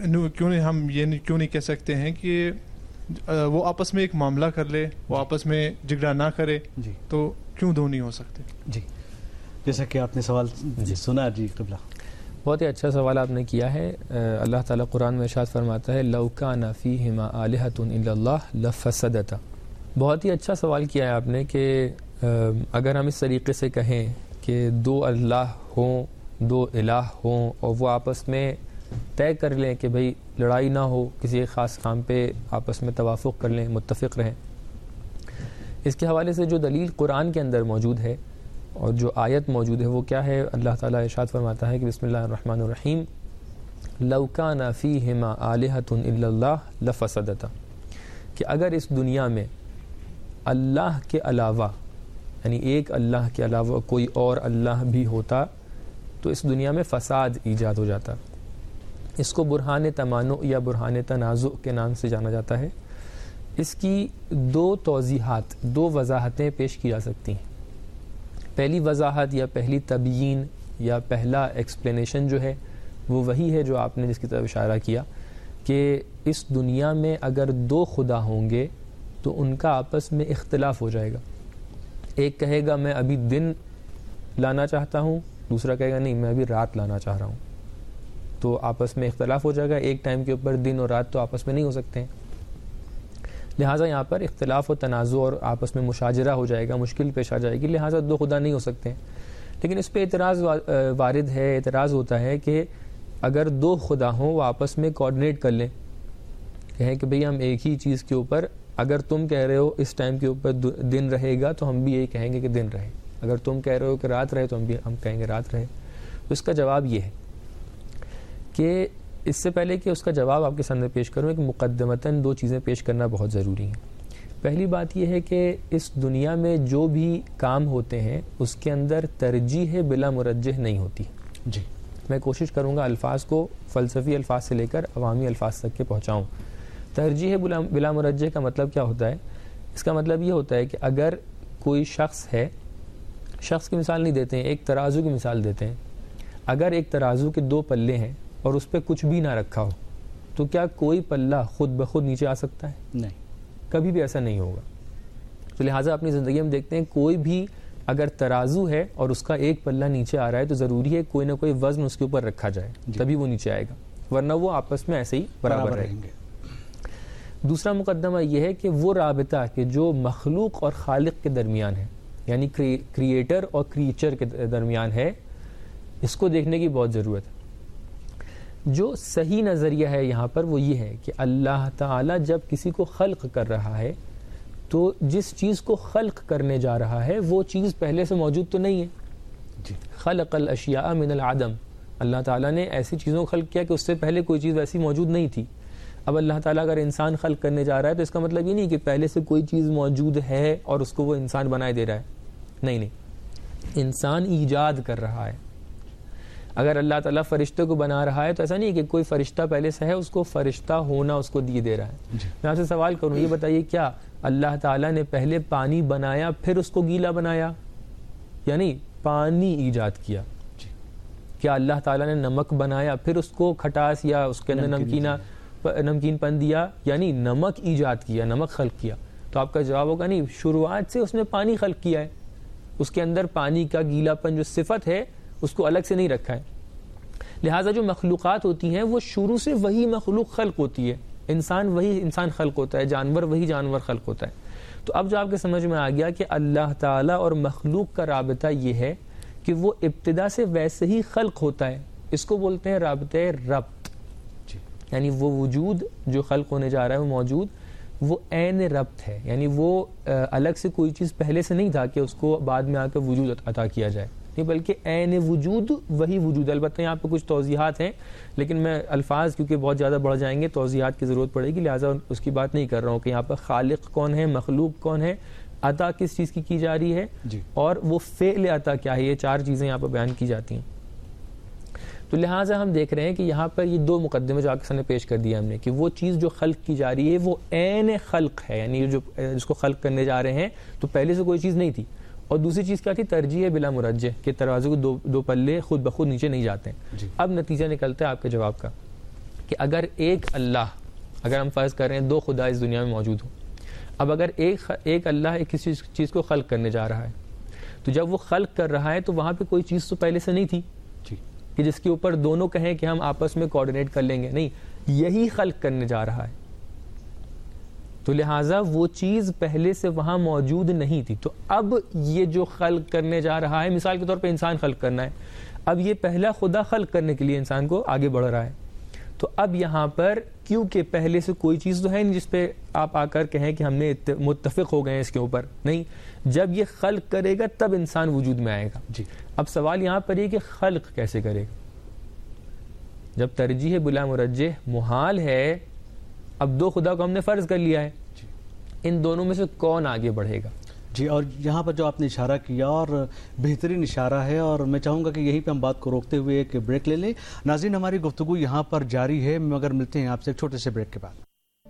یہ کیوں نہیں کہہ سکتے ہیں کہ وہ آپس میں ایک معاملہ کر لے، وہ آپس میں جھگڑا نہ کرے؟ جی. تو کیوں دو نہیں ہو سکتے؟ جی. جیسا کہ آپ نے سوال سنا. جی قبلہ. بہت ہی اچھا سوال آپ نے کیا ہے. اللہ تعالیٰ قرآن میں ارشاد فرماتا ہے لَوْ كَانَ فِيهِمَا آلِهَةٌ إِلَّا اللَّهُ لَفَسَدَتَا. بہت ہی اچھا سوال کیا ہے آپ نے کہ اگر ہم اس طریقے سے کہیں کہ دو اللہ ہوں، دو الہ ہوں، اور وہ آپس میں طے کر لیں کہ بھئی لڑائی نہ ہو، کسی ایک خاص کام پہ آپس میں توافق کر لیں، متفق رہیں. اس کے حوالے سے جو دلیل قرآن کے اندر موجود ہے اور جو آیت موجود ہے وہ کیا ہے؟ اللہ تعالیٰ ارشاد فرماتا ہے کہ بسم اللہ الرحمن الرحیم لَوْ كَانَ فِيهِمَا آلِهَةٌ إِلَّا اللَّهُ لَفَسَدَتَا. کہ اگر اس دنیا میں اللہ کے علاوہ، یعنی ایک اللہ کے علاوہ کوئی اور اللہ بھی ہوتا تو اس دنیا میں فساد ایجاد ہو جاتا. اس کو برہان تمانع یا برہان تنازع کے نام سے جانا جاتا ہے. اس کی دو توضیحات، دو وضاحتیں پیش کی جا سکتی ہیں. پہلی وضاحت یا پہلی تبیین یا پہلا ایکسپلینیشن جو ہے وہ وہی ہے جو آپ نے جس کی طرف اشارہ کیا کہ اس دنیا میں اگر دو خدا ہوں گے تو ان کا آپس میں اختلاف ہو جائے گا. ایک کہے گا میں ابھی دن لانا چاہتا ہوں، دوسرا کہے گا نہیں میں ابھی رات لانا چاہ رہا ہوں. تو آپس میں اختلاف ہو جائے گا. ایک ٹائم کے اوپر دن اور رات تو آپس میں نہیں ہو سکتے ہیں، لہٰذا یہاں پر اختلاف و تنازع اور آپس میں مشاجرہ ہو جائے گا، مشکل پیش آ جائے گی، لہٰذا دو خدا نہیں ہو سکتے ہیں. لیکن اس پہ اعتراض وارد ہے، اعتراض ہوتا ہے کہ اگر دو خدا ہوں وہ آپس میں کوآرڈینیٹ کر لیں، کہیں کہ بھئی ہم ایک ہی چیز کے اوپر، اگر تم کہہ رہے ہو اس ٹائم کے اوپر دن رہے گا تو ہم بھی یہی کہیں گے کہ دن رہے، اگر تم کہہ رہے ہو کہ رات رہے تو ہم کہیں گے رات رہے. تو اس کا جواب یہ ہے کہ اس سے پہلے کہ اس کا جواب آپ کے سامنے پیش کروں، ایک مقدمتاً دو چیزیں پیش کرنا بہت ضروری ہیں. پہلی بات یہ ہے کہ اس دنیا میں جو بھی کام ہوتے ہیں اس کے اندر ترجیح بلا مرجح نہیں ہوتی. جی. میں کوشش کروں گا الفاظ کو فلسفی الفاظ سے لے کر عوامی الفاظ تک کے پہنچاؤں. ترجیح بلا مرجح کا مطلب کیا ہوتا ہے؟ اس کا مطلب یہ ہوتا ہے کہ اگر کوئی شخص ہے، شخص کی مثال نہیں دیتے ہیں، ایک ترازو کی مثال دیتے ہیں. اگر ایک ترازو کے دو پلے ہیں اور اس پہ کچھ بھی نہ رکھا ہو تو کیا کوئی پلہ خود بخود نیچے آ سکتا ہے؟ نہیں، کبھی بھی ایسا نہیں ہوگا. تو لہٰذا اپنی زندگی میں دیکھتے ہیں کوئی بھی اگر ترازو ہے اور اس کا ایک پلہ نیچے آ رہا ہے تو ضروری ہے کوئی نہ کوئی وزن اس کے اوپر رکھا جائے, تبھی وہ نیچے آئے گا, ورنہ وہ آپس میں ایسے ہی برابر رہیں گے. دوسرا مقدمہ یہ ہے کہ وہ رابطہ کہ جو مخلوق اور خالق کے درمیان ہے, یعنی کریٹر اور کریچر کے درمیان ہے, اس کو دیکھنے کی بہت ضرورت ہے. جو صحیح نظریہ ہے یہاں پر وہ یہ ہے کہ اللہ تعالیٰ جب کسی کو خلق کر رہا ہے تو جس چیز کو خلق کرنے جا رہا ہے وہ چیز پہلے سے موجود تو نہیں ہے. خلق الاشیاء من العدم, اللہ تعالیٰ نے ایسی چیزوں کو خلق کیا کہ اس سے پہلے کوئی چیز ویسی موجود نہیں تھی. اب اللہ تعالیٰ اگر انسان خلق کرنے جا رہا ہے تو اس کا مطلب یہ نہیں کہ پہلے سے کوئی چیز موجود ہے اور اس کو وہ انسان بنائے دے رہا ہے, نہیں, انسان ایجاد کر رہا ہے. اگر اللہ تعالیٰ فرشتے کو بنا رہا ہے تو ایسا نہیں کہ کوئی فرشتہ پہلے سے ہے, اس کو فرشتہ ہونا اس کو دیے دے رہا ہے. میں آپ سے سوال کروں, یہ بتائیے کیا اللہ تعالیٰ نے پہلے پانی بنایا پھر اس کو گیلا بنایا, یعنی پانی ایجاد کیا؟ کیا اللہ تعالیٰ نے نمک بنایا پھر اس کو کھٹاس یا اس کے اندر نمکین پن دیا, یعنی نمک ایجاد کیا, نمک خلق کیا؟ تو آپ کا جواب ہوگا نہیں, شروعات سے اس نے پانی خلق کیا ہے, اس کے اندر پانی کا گیلا پن جو صفت ہے اس کو الگ سے نہیں رکھا ہے. لہٰذا جو مخلوقات ہوتی ہیں وہ شروع سے وہی مخلوق خلق ہوتی ہے, انسان وہی انسان خلق ہوتا ہے, جانور وہی جانور خلق ہوتا ہے. تو اب جو آپ کے سمجھ میں آ گیا کہ اللہ تعالیٰ اور مخلوق کا رابطہ یہ ہے کہ وہ ابتدا سے ویسے ہی خلق ہوتا ہے, اس کو بولتے ہیں رابطہ ربط. یعنی وہ وجود جو خلق ہونے جا رہا ہے وہ موجود وہ عین ربط ہے, یعنی وہ الگ سے کوئی چیز پہلے سے نہیں تھا کہ اس کو بعد میں آ کر وجود عطا کیا جائے, نہیں, بلکہ عین وجود وہی وجود. البتہ یہاں پہ کچھ توضیحات ہیں لیکن میں الفاظ کیونکہ بہت زیادہ بڑھ جائیں گے, توضیحات کی ضرورت پڑے گی, لہٰذا اس کی بات نہیں کر رہا ہوں کہ یہاں پر خالق کون ہے, مخلوق کون ہے, عطا کس چیز کی جا رہی ہے, اور وہ فعل عطا کیا ہے. یہ چار چیزیں یہاں پر بیان کی جاتی ہیں. تو لہٰذا ہم دیکھ رہے ہیں کہ یہاں پر یہ دو مقدمے جو آپ کے سامنے پیش کر دیا ہم نے کہ وہ چیز جو خلق کی جا رہی ہے وہ عین خلق ہے, یعنی جو جس کو خلق کرنے جا رہے ہیں تو پہلے سے کوئی چیز نہیں تھی. اور دوسری چیز کیا تھی؟ ترجیح بلا مرجح, کہ ترازو کو دو پلے خود بخود نیچے نہیں جاتے ہیں. اب نتیجہ نکلتا ہے آپ کے جواب کا کہ اگر ایک اللہ, اگر ہم فرض کر رہے ہیں دو خدا اس دنیا میں موجود ہوں, اب اگر ایک اللہ ایک کسی چیز کو خلق کرنے جا رہا ہے تو جب وہ خلق کر رہا ہے تو وہاں پہ کوئی چیز تو پہلے سے نہیں تھی کہ جس کے اوپر دونوں کہیں کہ ہم آپس میں کوآرڈینیٹ کر لیں گے, نہیں, یہی خلق کرنے جا رہا ہے. تو لہٰذا وہ چیز پہلے سے وہاں موجود نہیں تھی. تو اب یہ جو خلق کرنے جا رہا ہے, مثال کے طور پہ انسان خلق کرنا ہے, اب یہ پہلا خدا خلق کرنے کے لیے انسان کو آگے بڑھ رہا ہے. تو اب یہاں پر کیونکہ پہلے سے کوئی چیز تو ہے نہیں جس پہ آپ آ کر کہیں کہ ہم نے متفق ہو گئے ہیں اس کے اوپر, نہیں, جب یہ خلق کرے گا تب انسان وجود میں آئے گا. اب سوال یہاں پر یہ کہ خلق کیسے کرے گا جب ترجیح بلا مرجح محال ہے. اب دو خدا کو ہم نے فرض کر لیا ہے, ان دونوں میں سے کون آگے بڑھے گا؟ جی, اور یہاں پر جو آپ نے اشارہ کیا اور بہترین اشارہ ہے, اور میں چاہوں گا کہ یہیں پہ ہم بات کو روکتے ہوئے ایک بریک لے لیں. ناظرین, ہماری گفتگو یہاں پر جاری ہے مگر ملتے ہیں آپ سے ایک چھوٹے سے بریک کے بعد.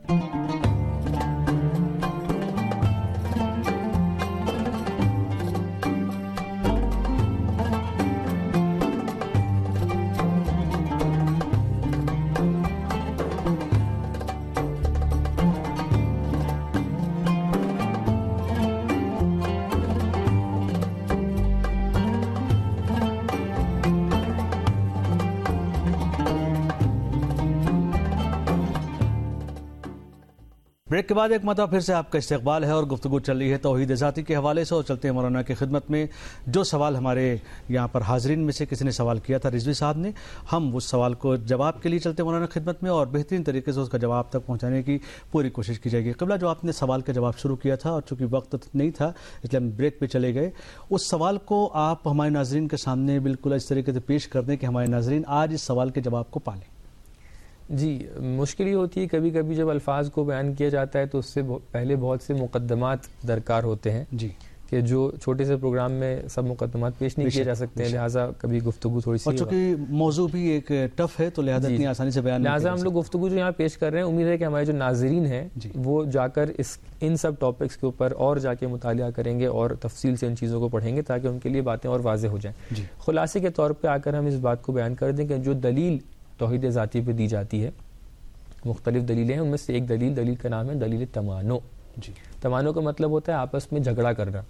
بریک کے بعد ایک مرتبہ پھر سے آپ کا استقبال ہے اور گفتگو چل رہی ہے توحید ذاتی کے حوالے سے, اور چلتے ہیں مولانا کی خدمت میں. جو سوال ہمارے یہاں پر حاضرین میں سے کسی نے سوال کیا تھا, رضوی صاحب نے, ہم اس سوال کو جواب کے لیے چلتے ہیں مولانا خدمت میں اور بہترین طریقے سے اس کا جواب تک پہنچانے کی پوری کوشش کی جائے گی. قبلہ, جو آپ نے سوال کا جواب شروع کیا تھا اور چونکہ وقت نہیں تھا اس لیے ہم بریک پہ چلے گئے, اس سوال کو آپ ہمارے ناظرین کے سامنے بالکل اس طریقے سے پیش کر دیں کہ ہمارے ناظرین آج اس سوال کے جواب کو پالیں. جی, مشکل ہی ہوتی ہے کبھی کبھی جب الفاظ کو بیان کیا جاتا ہے تو اس سے پہلے بہت سے مقدمات درکار ہوتے ہیں جی, کہ جو چھوٹے سے پروگرام میں سب مقدمات پیش نہیں کیے جا سکتے ہیں, لہٰذا کبھی گفتگو تھوڑی سی, اور چونکہ موضوع بھی ایک ٹف ہے تو لہٰذا اتنی آسانی سے بیان, لہٰذا ہم لوگ گفتگو جو یہاں پیش کر رہے ہیں امید ہے کہ ہمارے جو ناظرین ہیں وہ جا کر ان سب ٹاپکس کے اوپر اور جا کے مطالعہ کریں گے اور تفصیل سے ان چیزوں کو پڑھیں گے تاکہ ان کے لیے باتیں اور واضح ہو جائیں. خلاصے کے طور پہ آ کر ہم اس بات کو بیان کر دیں کہ جو دلیل توحید ذاتی پہ دی جاتی ہے, مختلف دلیلیں ہیں, ان میں سے ایک دلیل کا نام ہے دلیل تمانو. تمانو کا مطلب ہوتا ہے آپس میں جھگڑا کرنا.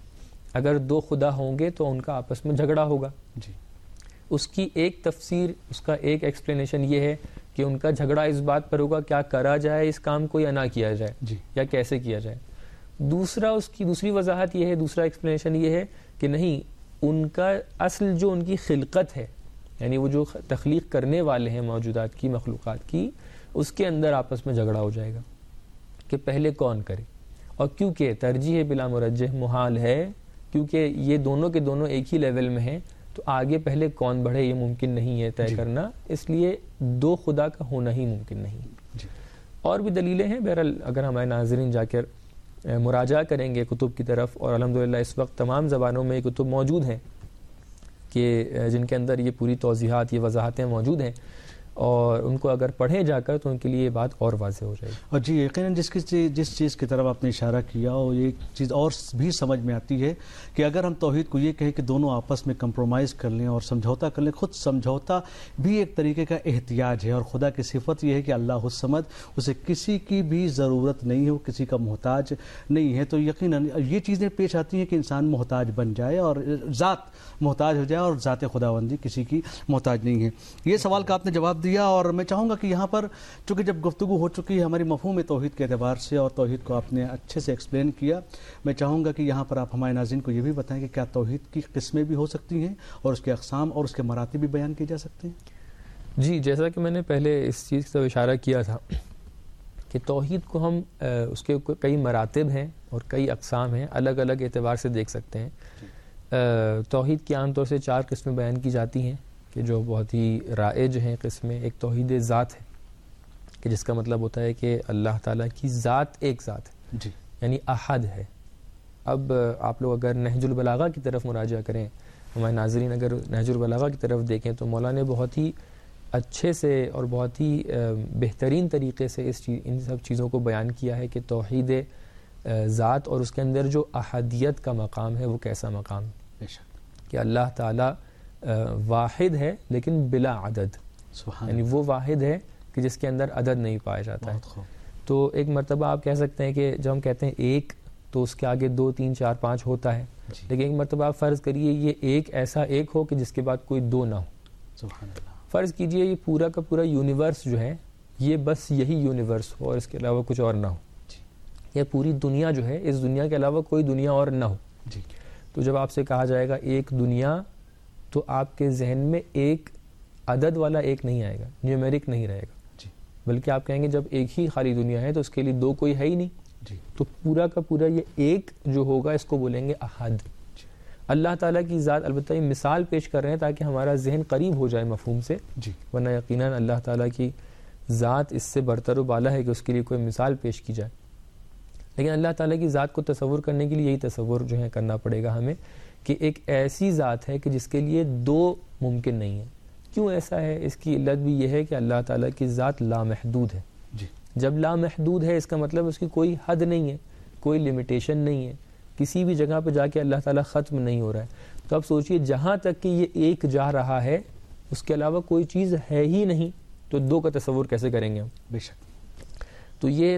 اگر دو خدا ہوں گے تو ان کا آپس میں جھگڑا ہوگا. جی. اس کی ایک تفسیر، اس کا ایک ایکسپلینیشن یہ ہے کہ ان کا جھگڑا اس بات پر ہوگا کیا کرا جائے اس کام کو یا نہ کیا جائے، جی. یا کیسے کیا جائے. دوسرا، اس کی دوسری وضاحت یہ ہے، دوسرا ایکسپلینیشن یہ ہے کہ نہیں، ان کا اصل جو ان کی خلقت ہے، یعنی وہ جو تخلیق کرنے والے ہیں موجودات کی، مخلوقات کی، اس کے اندر آپس میں جھگڑا ہو جائے گا کہ پہلے کون کرے. اور کیونکہ ترجیح بلا مرجح محال ہے، کیونکہ یہ دونوں کے دونوں ایک ہی لیول میں ہیں، تو آگے پہلے کون بڑھے یہ ممکن نہیں ہے طے کرنا، اس لیے دو خدا کا ہونا ہی ممکن نہیں. جی. اور بھی دلیلیں ہیں، بہرحال اگر ہمارے ناظرین جا کر مراجعہ کریں گے کتب کی طرف، اور الحمدللہ اس وقت تمام زبانوں میں یہ کتب موجود ہیں کہ جن کے اندر یہ پوری توضیحات، یہ وضاحتیں موجود ہیں، اور ان کو اگر پڑھیں جا کر تو ان کے لیے یہ بات اور واضح ہو جائے گی. اور جی یقیناً جس چیز کی طرف آپ نے اشارہ کیا، اور ایک چیز اور بھی سمجھ میں آتی ہے کہ اگر ہم توحید کو یہ کہیں کہ دونوں آپس میں کمپرومائز کر لیں اور سمجھوتا کر لیں، خود سمجھوتا بھی ایک طریقے کا احتیاج ہے. اور خدا کی صفت یہ ہے کہ اللہ الصمد، اسے کسی کی بھی ضرورت نہیں ہے، وہ کسی کا محتاج نہیں ہے. تو یقیناً یہ چیزیں پیش آتی ہیں کہ انسان محتاج بن جائے اور ذات محتاج ہو جائے، اور ذات خداوندی کسی کی محتاج نہیں ہے. یہ سوال کا آپ نے جواب دیا، اور میں چاہوں گا کہ یہاں پر چونکہ جب گفتگو ہو چکی ہے ہماری مفہوم توحید کے اعتبار سے، اور توحید کو آپ نے اچھے سے ایکسپلین کیا، میں چاہوں گا کہ یہاں پر آپ ہمارے ناظرین کو یہ بھی بتائیں کہ کیا توحید کی قسمیں بھی ہو سکتی ہیں اور اس کے اقسام اور اس کے مراتب بھی بیان کیے جا سکتے ہیں؟ جی، جیسا کہ میں نے پہلے اس چیز کی طرف اشارہ کیا تھا کہ توحید کو ہم اس کے کئی مراتب ہیں اور کئی اقسام ہیں، الگ الگ اعتبار سے دیکھ سکتے ہیں. توحید کی عام طور سے 4 قسمیں بیان کی جاتی ہیں کہ جو بہت ہی رائج ہیں قسمیں. ایک توحید ذات ہے کہ جس کا مطلب ہوتا ہے کہ اللہ تعالیٰ کی ذات ایک ذات ہے، جی، یعنی احد ہے. اب آپ لوگ اگر نہج البلاغہ کی طرف مراجعہ کریں، ہمارے ناظرین اگر نہج البلاغہ کی طرف دیکھیں تو مولانا نے بہت ہی اچھے سے اور بہت ہی بہترین طریقے سے ان سب چیزوں کو بیان کیا ہے کہ توحید ذات اور اس کے اندر جو احدیت کا مقام ہے وہ کیسا مقام ہے. کہ اللہ تعالیٰ واحد ہے لیکن بلا عدد، یعنی وہ واحد ہے کہ جس کے اندر عدد نہیں پایا جاتا ہے. تو ایک مرتبہ آپ کہہ سکتے ہیں کہ جب ہم کہتے ہیں ایک تو اس کے آگے 2 3 4 5 ہوتا ہے، لیکن ایک مرتبہ آپ فرض کریے یہ ایک ایسا ایک ہو کہ جس کے بعد کوئی 2 نہ ہو. فرض کیجئے یہ پورا کا پورا یونیورس جو ہے یہ بس یہی یونیورس ہو اور اس کے علاوہ کچھ اور نہ ہو، یا پوری دنیا جو ہے اس دنیا کے علاوہ کوئی دنیا اور نہ ہو. تو جب آپ سے کہا جائے گا ایک دنیا، تو آپ کے ذہن میں ایک عدد والا ایک نہیں آئے گا، نیومیرک نہیں رہے گا، بلکہ آپ کہیں گے جب ایک ہی خالی دنیا ہے تو اس کے لیے 2 کوئی ہے ہی نہیں. تو پورا کا پورا یہ ایک جو ہوگا اس کو بولیں گے احد. اللہ تعالیٰ کی ذات، البتہ یہ مثال پیش کر رہے ہیں تاکہ ہمارا ذہن قریب ہو جائے مفہوم سے، ورنہ یقیناً اللہ تعالیٰ کی ذات اس سے برتر و بالا ہے کہ اس کے لیے کوئی مثال پیش کی جائے. لیکن اللہ تعالیٰ کی ذات کو تصور کرنے کے لیے یہی تصور جو ہے کرنا پڑے گا ہمیں کہ ایک ایسی ذات ہے کہ جس کے لیے 2 ممکن نہیں ہے. کیوں ایسا ہے؟ اس کی علت بھی یہ ہے کہ اللہ تعالیٰ کی ذات لامحدود ہے. جب لامحدود ہے اس کا مطلب اس کی کوئی حد نہیں ہے، کوئی لمیٹیشن نہیں ہے، کسی بھی جگہ پہ جا کے اللہ تعالیٰ ختم نہیں ہو رہا ہے. تو اب سوچئے جہاں تک کہ یہ ایک جا رہا ہے اس کے علاوہ کوئی چیز ہے ہی نہیں، تو 2 کا تصور کیسے کریں گے ہم؟ بے شک. تو یہ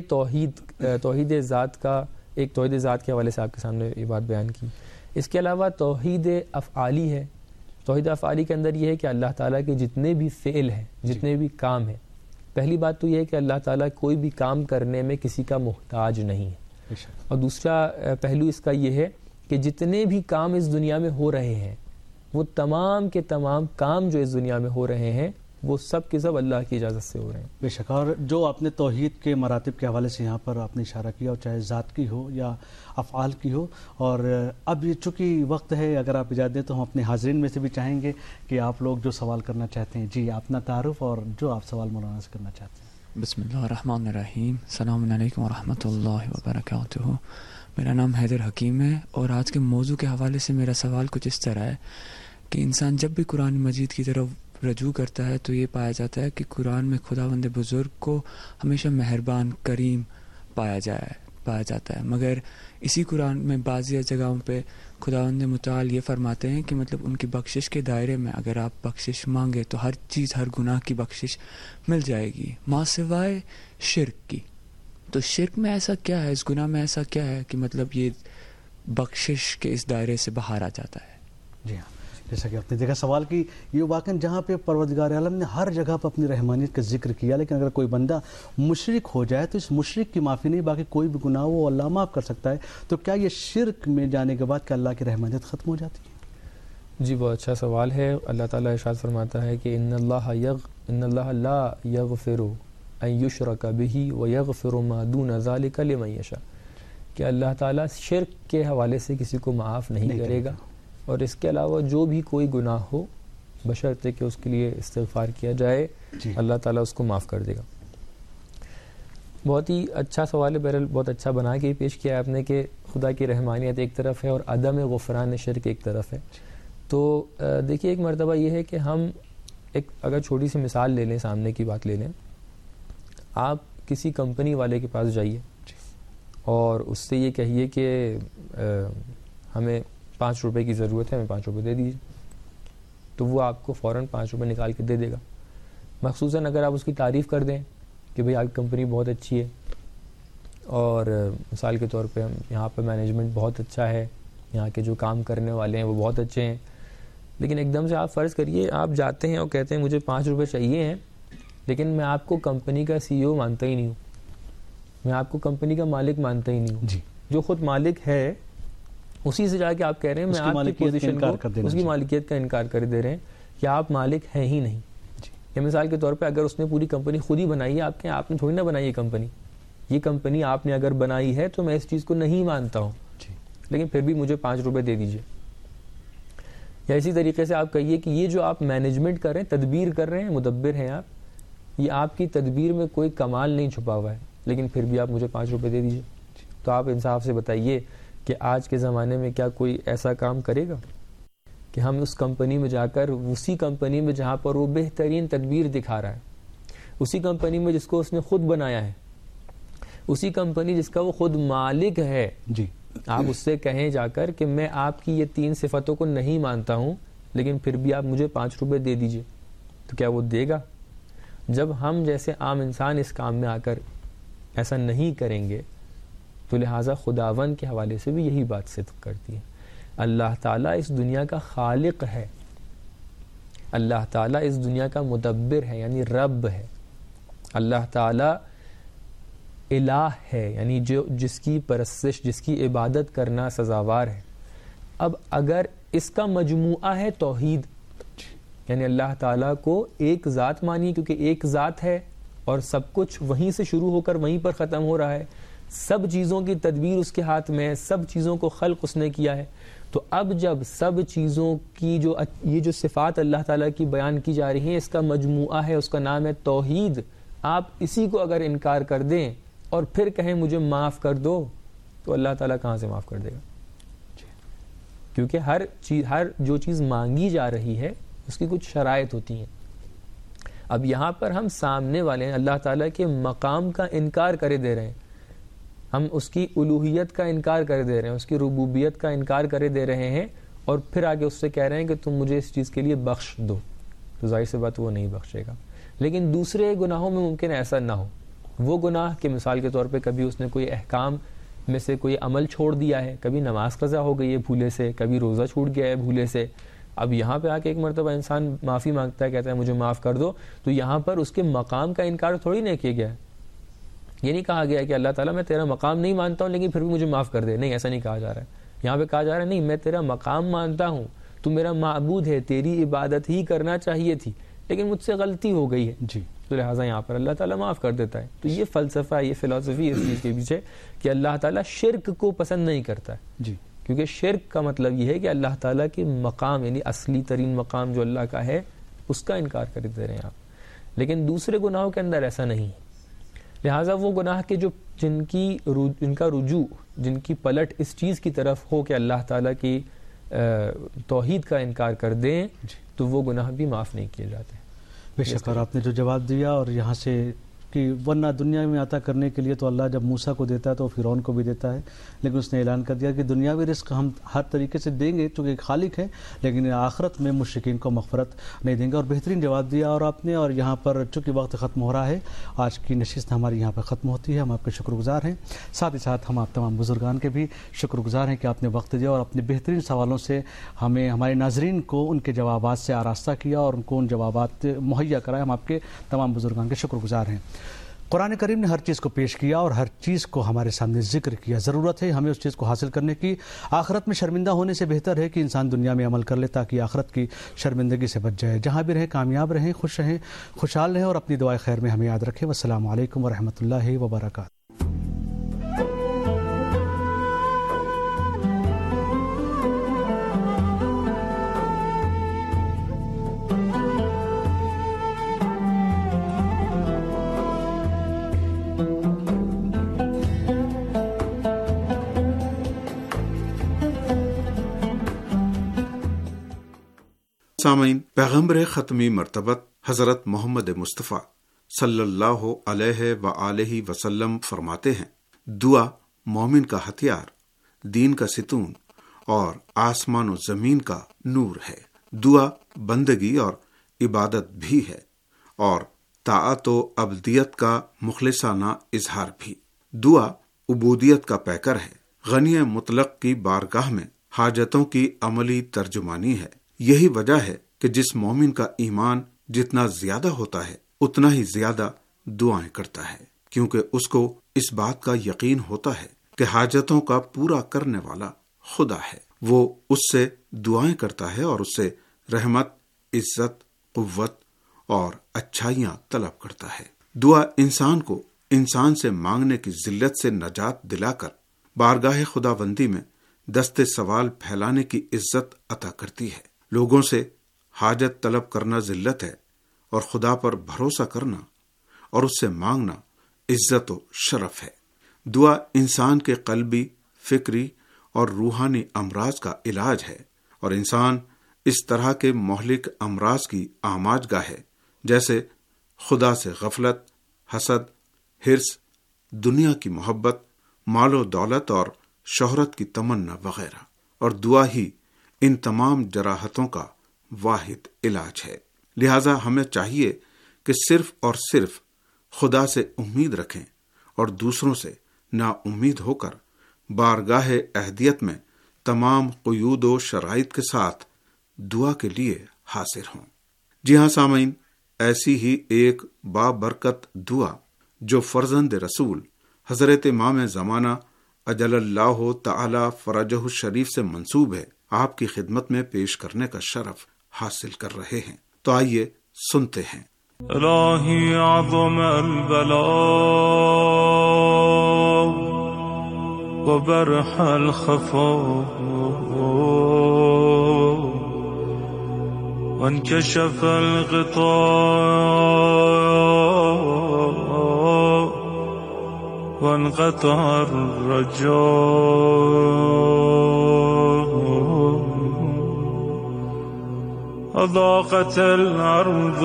توحید ذات کا ایک توحید ذات کے حوالے سے آپ کے سامنے یہ بات بیان کی. اس کے علاوہ توحید افعالی ہے. توحید افعالی کے اندر یہ ہے کہ اللہ تعالیٰ کے جتنے بھی فعل ہیں، جتنے بھی کام ہیں، پہلی بات تو یہ ہے کہ اللہ تعالیٰ کوئی بھی کام کرنے میں کسی کا محتاج نہیں ہے. اور دوسرا پہلو اس کا یہ ہے کہ جتنے بھی کام اس دنیا میں ہو رہے ہیں وہ تمام کے تمام کام جو اس دنیا میں ہو رہے ہیں وہ سب کے سب اللہ کی اجازت سے ہو رہے ہیں. بے شک. اور جو آپ نے توحید کے مراتب کے حوالے سے یہاں پر آپ نے اشارہ کیا، اور چاہے ذات کی ہو یا افعال کی ہو، اور اب یہ چونکہ وقت ہے اگر آپ اجازت دیں تو ہم اپنے حاضرین میں سے بھی چاہیں گے کہ آپ لوگ جو سوال کرنا چاہتے ہیں، جی اپنا تعارف اور جو آپ سوال مولانا سے کرنا چاہتے ہیں. بسم اللہ الرحمن الرحیم. السلام علیکم ورحمۃ اللہ وبرکاتہ. میرا نام حیدر حکیم ہے، اور آج کے موضوع کے حوالے سے میرا سوال کچھ اس طرح ہے کہ انسان جب بھی قرآن مجید کی طرف رجوع کرتا ہے تو یہ پایا جاتا ہے کہ قرآن میں خداوند بزرگ کو ہمیشہ مہربان کریم پایا جاتا ہے، مگر اسی قرآن میں بعضی جگہوں پہ خداوند متعال یہ فرماتے ہیں کہ مطلب ان کی بخشش کے دائرے میں اگر آپ بخشش مانگے تو ہر چیز، ہر گناہ کی بخشش مل جائے گی ماں سوائے شرک کی. تو شرک میں ایسا کیا ہے، اس گناہ میں ایسا کیا ہے کہ مطلب یہ بخشش کے اس دائرے سے باہر آ جاتا ہے. جی ہاں، جیسا کہ آپ نے دیکھا سوال کی، یہ واقعاً جہاں پہ پروردگار عالم نے ہر جگہ پر اپنی رحمانیت کا ذکر کیا، لیکن اگر کوئی بندہ مشرک ہو جائے تو اس مشرک کی معافی نہیں، باقی کوئی بھی گناہ وہ اللہ معاف کر سکتا ہے. تو کیا یہ شرک میں جانے کے بعد کیا اللہ کی رحمانیت ختم ہو جاتی ہے؟ جی بہت اچھا سوال ہے. اللہ تعالیٰ ارشاد فرماتا ہے کہ ان اللہ لا یغفر ان یشرک بہ ویغفر ما دون ذلک لمن یشاء، کہ اللہ تعالیٰ شرک کے حوالے سے کسی کو معاف نہیں کرے گا، اور اس کے علاوہ جو بھی کوئی گناہ ہو بشرطے کہ اس کے لیے استغفار کیا جائے اللہ تعالیٰ اس کو معاف کر دے گا. بہت ہی اچھا سوال ہے، بہرحال بہت اچھا بنا کے پیش کیا ہے آپ نے کہ خدا کی رحمانیت ایک طرف ہے اور عدم غفران شرک ایک طرف ہے. تو دیکھیے ایک مرتبہ یہ ہے کہ ہم ایک اگر چھوٹی سی مثال لے لیں، سامنے کی بات لے لیں. آپ کسی کمپنی والے کے پاس جائیے اور اس سے یہ کہیے کہ ہمیں 5 روپے کی ضرورت ہے، ہمیں 5 روپے دے دیجیے، تو وہ آپ کو فوراً 5 روپے نکال کے دے دے گا. مخصوصاً اگر آپ اس کی تعریف کر دیں کہ بھئی آپ کی کمپنی بہت اچھی ہے اور مثال کے طور پہ ہم یہاں پہ مینجمنٹ بہت اچھا ہے، یہاں کے جو کام کرنے والے ہیں وہ بہت اچھے ہیں، لیکن ایک دم سے آپ فرض کریے آپ جاتے ہیں اور کہتے ہیں مجھے 5 روپے چاہیے ہیں، لیکن میں آپ کو کمپنی کا سی ای او مانتا ہی نہیں ہوں، میں آپ کو کمپنی کا مالک مانتا ہی نہیں ہوں. جو خود مالک ہے اسی سے جا کے آپ کہہ رہے ہیں میں آپ کی پوزیشن کو اس کی مالکیت کا انکار کر دے رہے ہیں کہ آپ مالک ہیں ہی نہیں. یا مثال کے طور پہ اگر اس نے پوری کمپنی خود ہی بنائی ہے، آپ نے تھوڑی نہ بنائی ہے کمپنی، یہ کمپنی آپ نے اگر بنائی ہے تو میں اس چیز کو نہیں مانتا ہوں، لیکن پھر بھی مجھے 5 روپے دے دیجیے. یا اسی طریقے سے آپ کہیے کہ یہ جو آپ مینجمنٹ کر رہے ہیں، تدبیر کر رہے ہیں، مدبر ہیں آپ، یہ آپ کی تدبیر میں کوئی کمال نہیں چھپا ہوا ہے، لیکن پھر بھی آپ مجھے 5 روپے دے دیجیے. تو آپ انصاف سے بتائیے کہ آج کے زمانے میں کیا کوئی ایسا کام کرے گا کہ ہم اس کمپنی میں جا کر، اسی کمپنی میں جہاں پر وہ بہترین تدبیر دکھا رہا ہے، اسی کمپنی میں جس کو اس نے خود بنایا ہے، اسی کمپنی جس کا وہ خود مالک ہے، آپ اس سے کہیں جا کر کہ میں آپ کی یہ 3 صفتوں کو نہیں مانتا ہوں، لیکن پھر بھی آپ مجھے 5 روپے دے دیجیے، تو کیا وہ دے گا؟ جب ہم جیسے عام انسان اس کام میں آ کر ایسا نہیں کریں گے تو لہٰذا خداوند کے حوالے سے بھی یہی بات صدق کرتی ہے. اللہ تعالیٰ اس دنیا کا خالق ہے، اللہ تعالیٰ اس دنیا کا مدبر ہے یعنی رب ہے، اللہ تعالیٰ الہ ہے یعنی جس کی پرستش، جس کی عبادت کرنا سزاوار ہے. اب اگر اس کا مجموعہ ہے توحید، یعنی اللہ تعالیٰ کو ایک ذات مانیے کیونکہ ایک ذات ہے اور سب کچھ وہیں سے شروع ہو کر وہیں پر ختم ہو رہا ہے، سب چیزوں کی تدبیر اس کے ہاتھ میں ہے، سب چیزوں کو خلق اس نے کیا ہے. تو اب جب سب چیزوں کی یہ جو صفات اللہ تعالیٰ کی بیان کی جا رہی ہیں، اس کا مجموعہ ہے، اس کا نام ہے توحید. آپ اسی کو اگر انکار کر دیں اور پھر کہیں مجھے معاف کر دو، تو اللہ تعالیٰ کہاں سے معاف کر دے گا؟ کیونکہ ہر جو چیز مانگی جا رہی ہے اس کی کچھ شرائط ہوتی ہیں. اب یہاں پر ہم سامنے والے ہیں اللہ تعالیٰ کے مقام کا انکار کرے دے رہے ہیں، ہم اس کی الوہیت کا انکار کر دے رہے ہیں، اس کی ربوبیت کا انکار کرے دے رہے ہیں، اور پھر آگے اس سے کہہ رہے ہیں کہ تم مجھے اس چیز کے لیے بخش دو، تو ظاہر سی بات وہ نہیں بخشے گا. لیکن دوسرے گناہوں میں ممکن ایسا نہ ہو. وہ گناہ کہ مثال کے طور پہ کبھی اس نے کوئی احکام میں سے کوئی عمل چھوڑ دیا ہے، کبھی نماز قضا ہو گئی ہے بھولے سے، کبھی روزہ چھوٹ گیا ہے بھولے سے. اب یہاں پہ آ کے ایک مرتبہ انسان معافی مانگتا ہے، کہتا ہے مجھے معاف کر دو، تو یہاں پر اس کے مقام کا انکار تھوڑی نہ کیا گیا ہے. یہ نہیں کہا گیا کہ اللہ تعالیٰ میں تیرا مقام نہیں مانتا ہوں لیکن پھر بھی مجھے معاف کر دے، نہیں ایسا نہیں کہا جا رہا ہے. یہاں پہ کہا جا رہا ہے نہیں، میں تیرا مقام مانتا ہوں، تو میرا معبود ہے، تیری عبادت ہی کرنا چاہیے تھی، لیکن مجھ سے غلطی ہو گئی ہے، تو لہٰذا یہاں پر اللہ تعالیٰ معاف کر دیتا ہے. تو یہ فلسفہ، یہ فلسفی اس چیز کے پیچھے کہ اللہ تعالیٰ شرک کو پسند نہیں کرتا ہے، کیونکہ شرک کا مطلب یہ ہے کہ اللہ تعالیٰ کے مقام یعنی اصلی ترین مقام جو اللہ کا ہے اس کا انکار کر دے رہے ہیں آپ. لیکن دوسرے گناہوں کے اندر ایسا نہیں ہے. لہٰذا وہ گناہ کے جن کا رجوع، جن کی پلٹ اس چیز کی طرف ہو کہ اللہ تعالیٰ کی توحید کا انکار کر دیں، تو وہ گناہ بھی معاف نہیں کیے جاتے. بے شک، اور آپ نے جو جواب دیا اور یہاں سے کہ ورنہ دنیا میں عطا کرنے کے لیے تو اللہ جب موسیٰ کو دیتا ہے تو فرعون کو بھی دیتا ہے، لیکن اس نے اعلان کر دیا کہ دنیاوی رزق ہم ہر طریقے سے دیں گے چونکہ ایک خالق ہے، لیکن آخرت میں مشرکین کو مغفرت نہیں دیں گے. اور بہترین جواب دیا اور آپ نے. اور یہاں پر چونکہ وقت ختم ہو رہا ہے، آج کی نشست ہماری یہاں پر ختم ہوتی ہے. ہم آپ کے شکر گزار ہیں، ساتھ ہی ساتھ ہم آپ تمام بزرگان کے بھی شکر گزار ہیں کہ آپ نے وقت دیا اور اپنے بہترین سوالوں سے ہمیں ہمارے ناظرین کو ان کے جوابات سے آراستہ کیا اور ان کو ان جوابات مہیا کرائے. ہم آپ کے تمام بزرگان کے شکر گزار ہیں. قرآن کریم نے ہر چیز کو پیش کیا اور ہر چیز کو ہمارے سامنے ذکر کیا. ضرورت ہے ہمیں اس چیز کو حاصل کرنے کی. آخرت میں شرمندہ ہونے سے بہتر ہے کہ انسان دنیا میں عمل کر لے تاکہ آخرت کی شرمندگی سے بچ جائے. جہاں بھی رہیں کامیاب رہیں، خوش رہیں، خوشحال رہیں اور اپنی دعائے خیر میں ہمیں یاد رکھیں. والسلام علیکم ورحمۃ اللہ وبرکاتہ. سامعین، پیغمبر ختمی مرتبت حضرت محمد مصطفیٰ صلی اللہ علیہ وآلہ وسلم فرماتے ہیں، دعا مومن کا ہتھیار، دین کا ستون اور آسمان و زمین کا نور ہے. دعا بندگی اور عبادت بھی ہے اور طاعت و عبدیت کا مخلصانہ اظہار بھی. دعا عبودیت کا پیکر ہے، غنی مطلق کی بارگاہ میں حاجتوں کی عملی ترجمانی ہے. یہی وجہ ہے کہ جس مومن کا ایمان جتنا زیادہ ہوتا ہے اتنا ہی زیادہ دعائیں کرتا ہے، کیونکہ اس کو اس بات کا یقین ہوتا ہے کہ حاجتوں کا پورا کرنے والا خدا ہے. وہ اس سے دعائیں کرتا ہے اور اس سے رحمت، عزت، قوت اور اچھائیاں طلب کرتا ہے. دعا انسان کو انسان سے مانگنے کی ذلت سے نجات دلا کر بارگاہ خداوندی میں دست سوال پھیلانے کی عزت عطا کرتی ہے. لوگوں سے حاجت طلب کرنا ذلت ہے اور خدا پر بھروسہ کرنا اور اس سے مانگنا عزت و شرف ہے. دعا انسان کے قلبی، فکری اور روحانی امراض کا علاج ہے اور انسان اس طرح کے مہلک امراض کی آماج گاہ ہے جیسے خدا سے غفلت، حسد، حرص، دنیا کی محبت، مال و دولت اور شہرت کی تمنا وغیرہ. اور دعا ہی ان تمام جراحتوں کا واحد علاج ہے. لہذا ہمیں چاہیے کہ صرف اور صرف خدا سے امید رکھیں اور دوسروں سے نا امید ہو کر بارگاہ اہدیت میں تمام قیود و شرائط کے ساتھ دعا کے لیے حاضر ہوں. جی ہاں سامعین، ایسی ہی ایک بابرکت دعا جو فرزند رسول حضرت امام زمانہ اجل اللہ تعالی فرجہ الشریف سے منسوب ہے، آپ کی خدمت میں پیش کرنے کا شرف حاصل کر رہے ہیں. تو آئیے سنتے ہیں. الہی عظم البلاء وبرح الخفاء وانكشف الغطاء وانقطع الرجاء أضاقت الأرض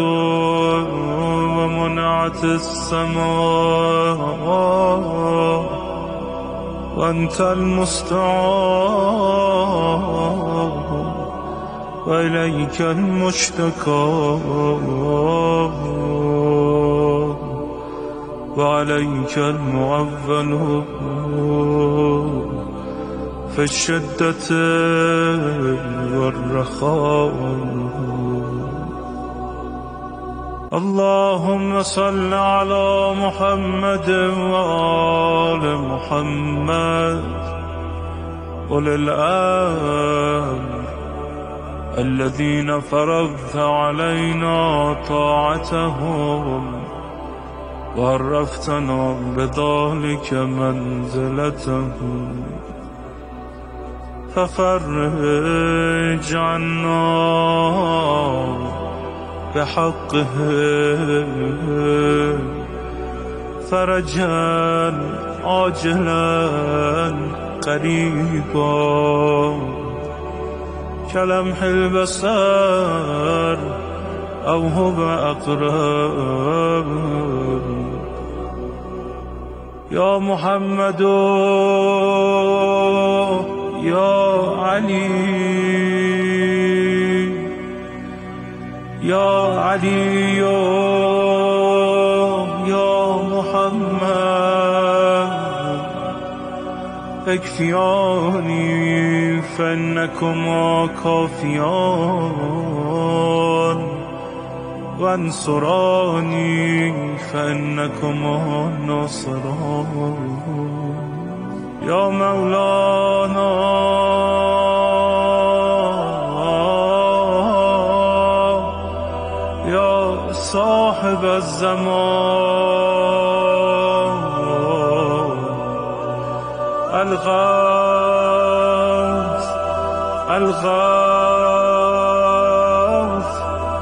ومنعت السماء وأنت المستعان وإليك المشتكى وعليك المعول في الشدة والرخاء. اللهم صل على محمد وآل محمد أولي الأمر الذين فرضت علينا طاعتهم وعرفتنا بذلك منزلتهم ففرج عنا بحقه فرجا عاجلا قريبا كلمح البصر أو هو أقرب یا محمد یا علی یا علی یا محمد اکفیانی فانکما کافیان وانصرانی فانکما ناصران یا مولانا یا صاحب الزمان الغوث الغوث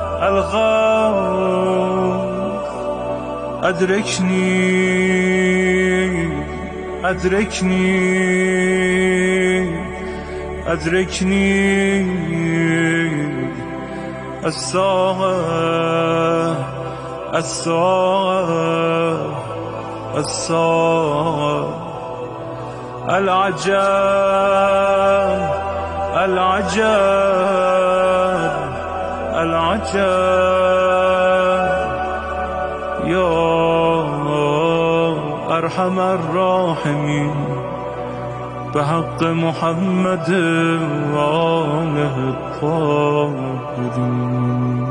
الغوث أدركني أدركني أدركني الساعة الساعة الساعة العجب العجب العجب يا أرحم الراحمين بحق محمد وآله الطاهرين.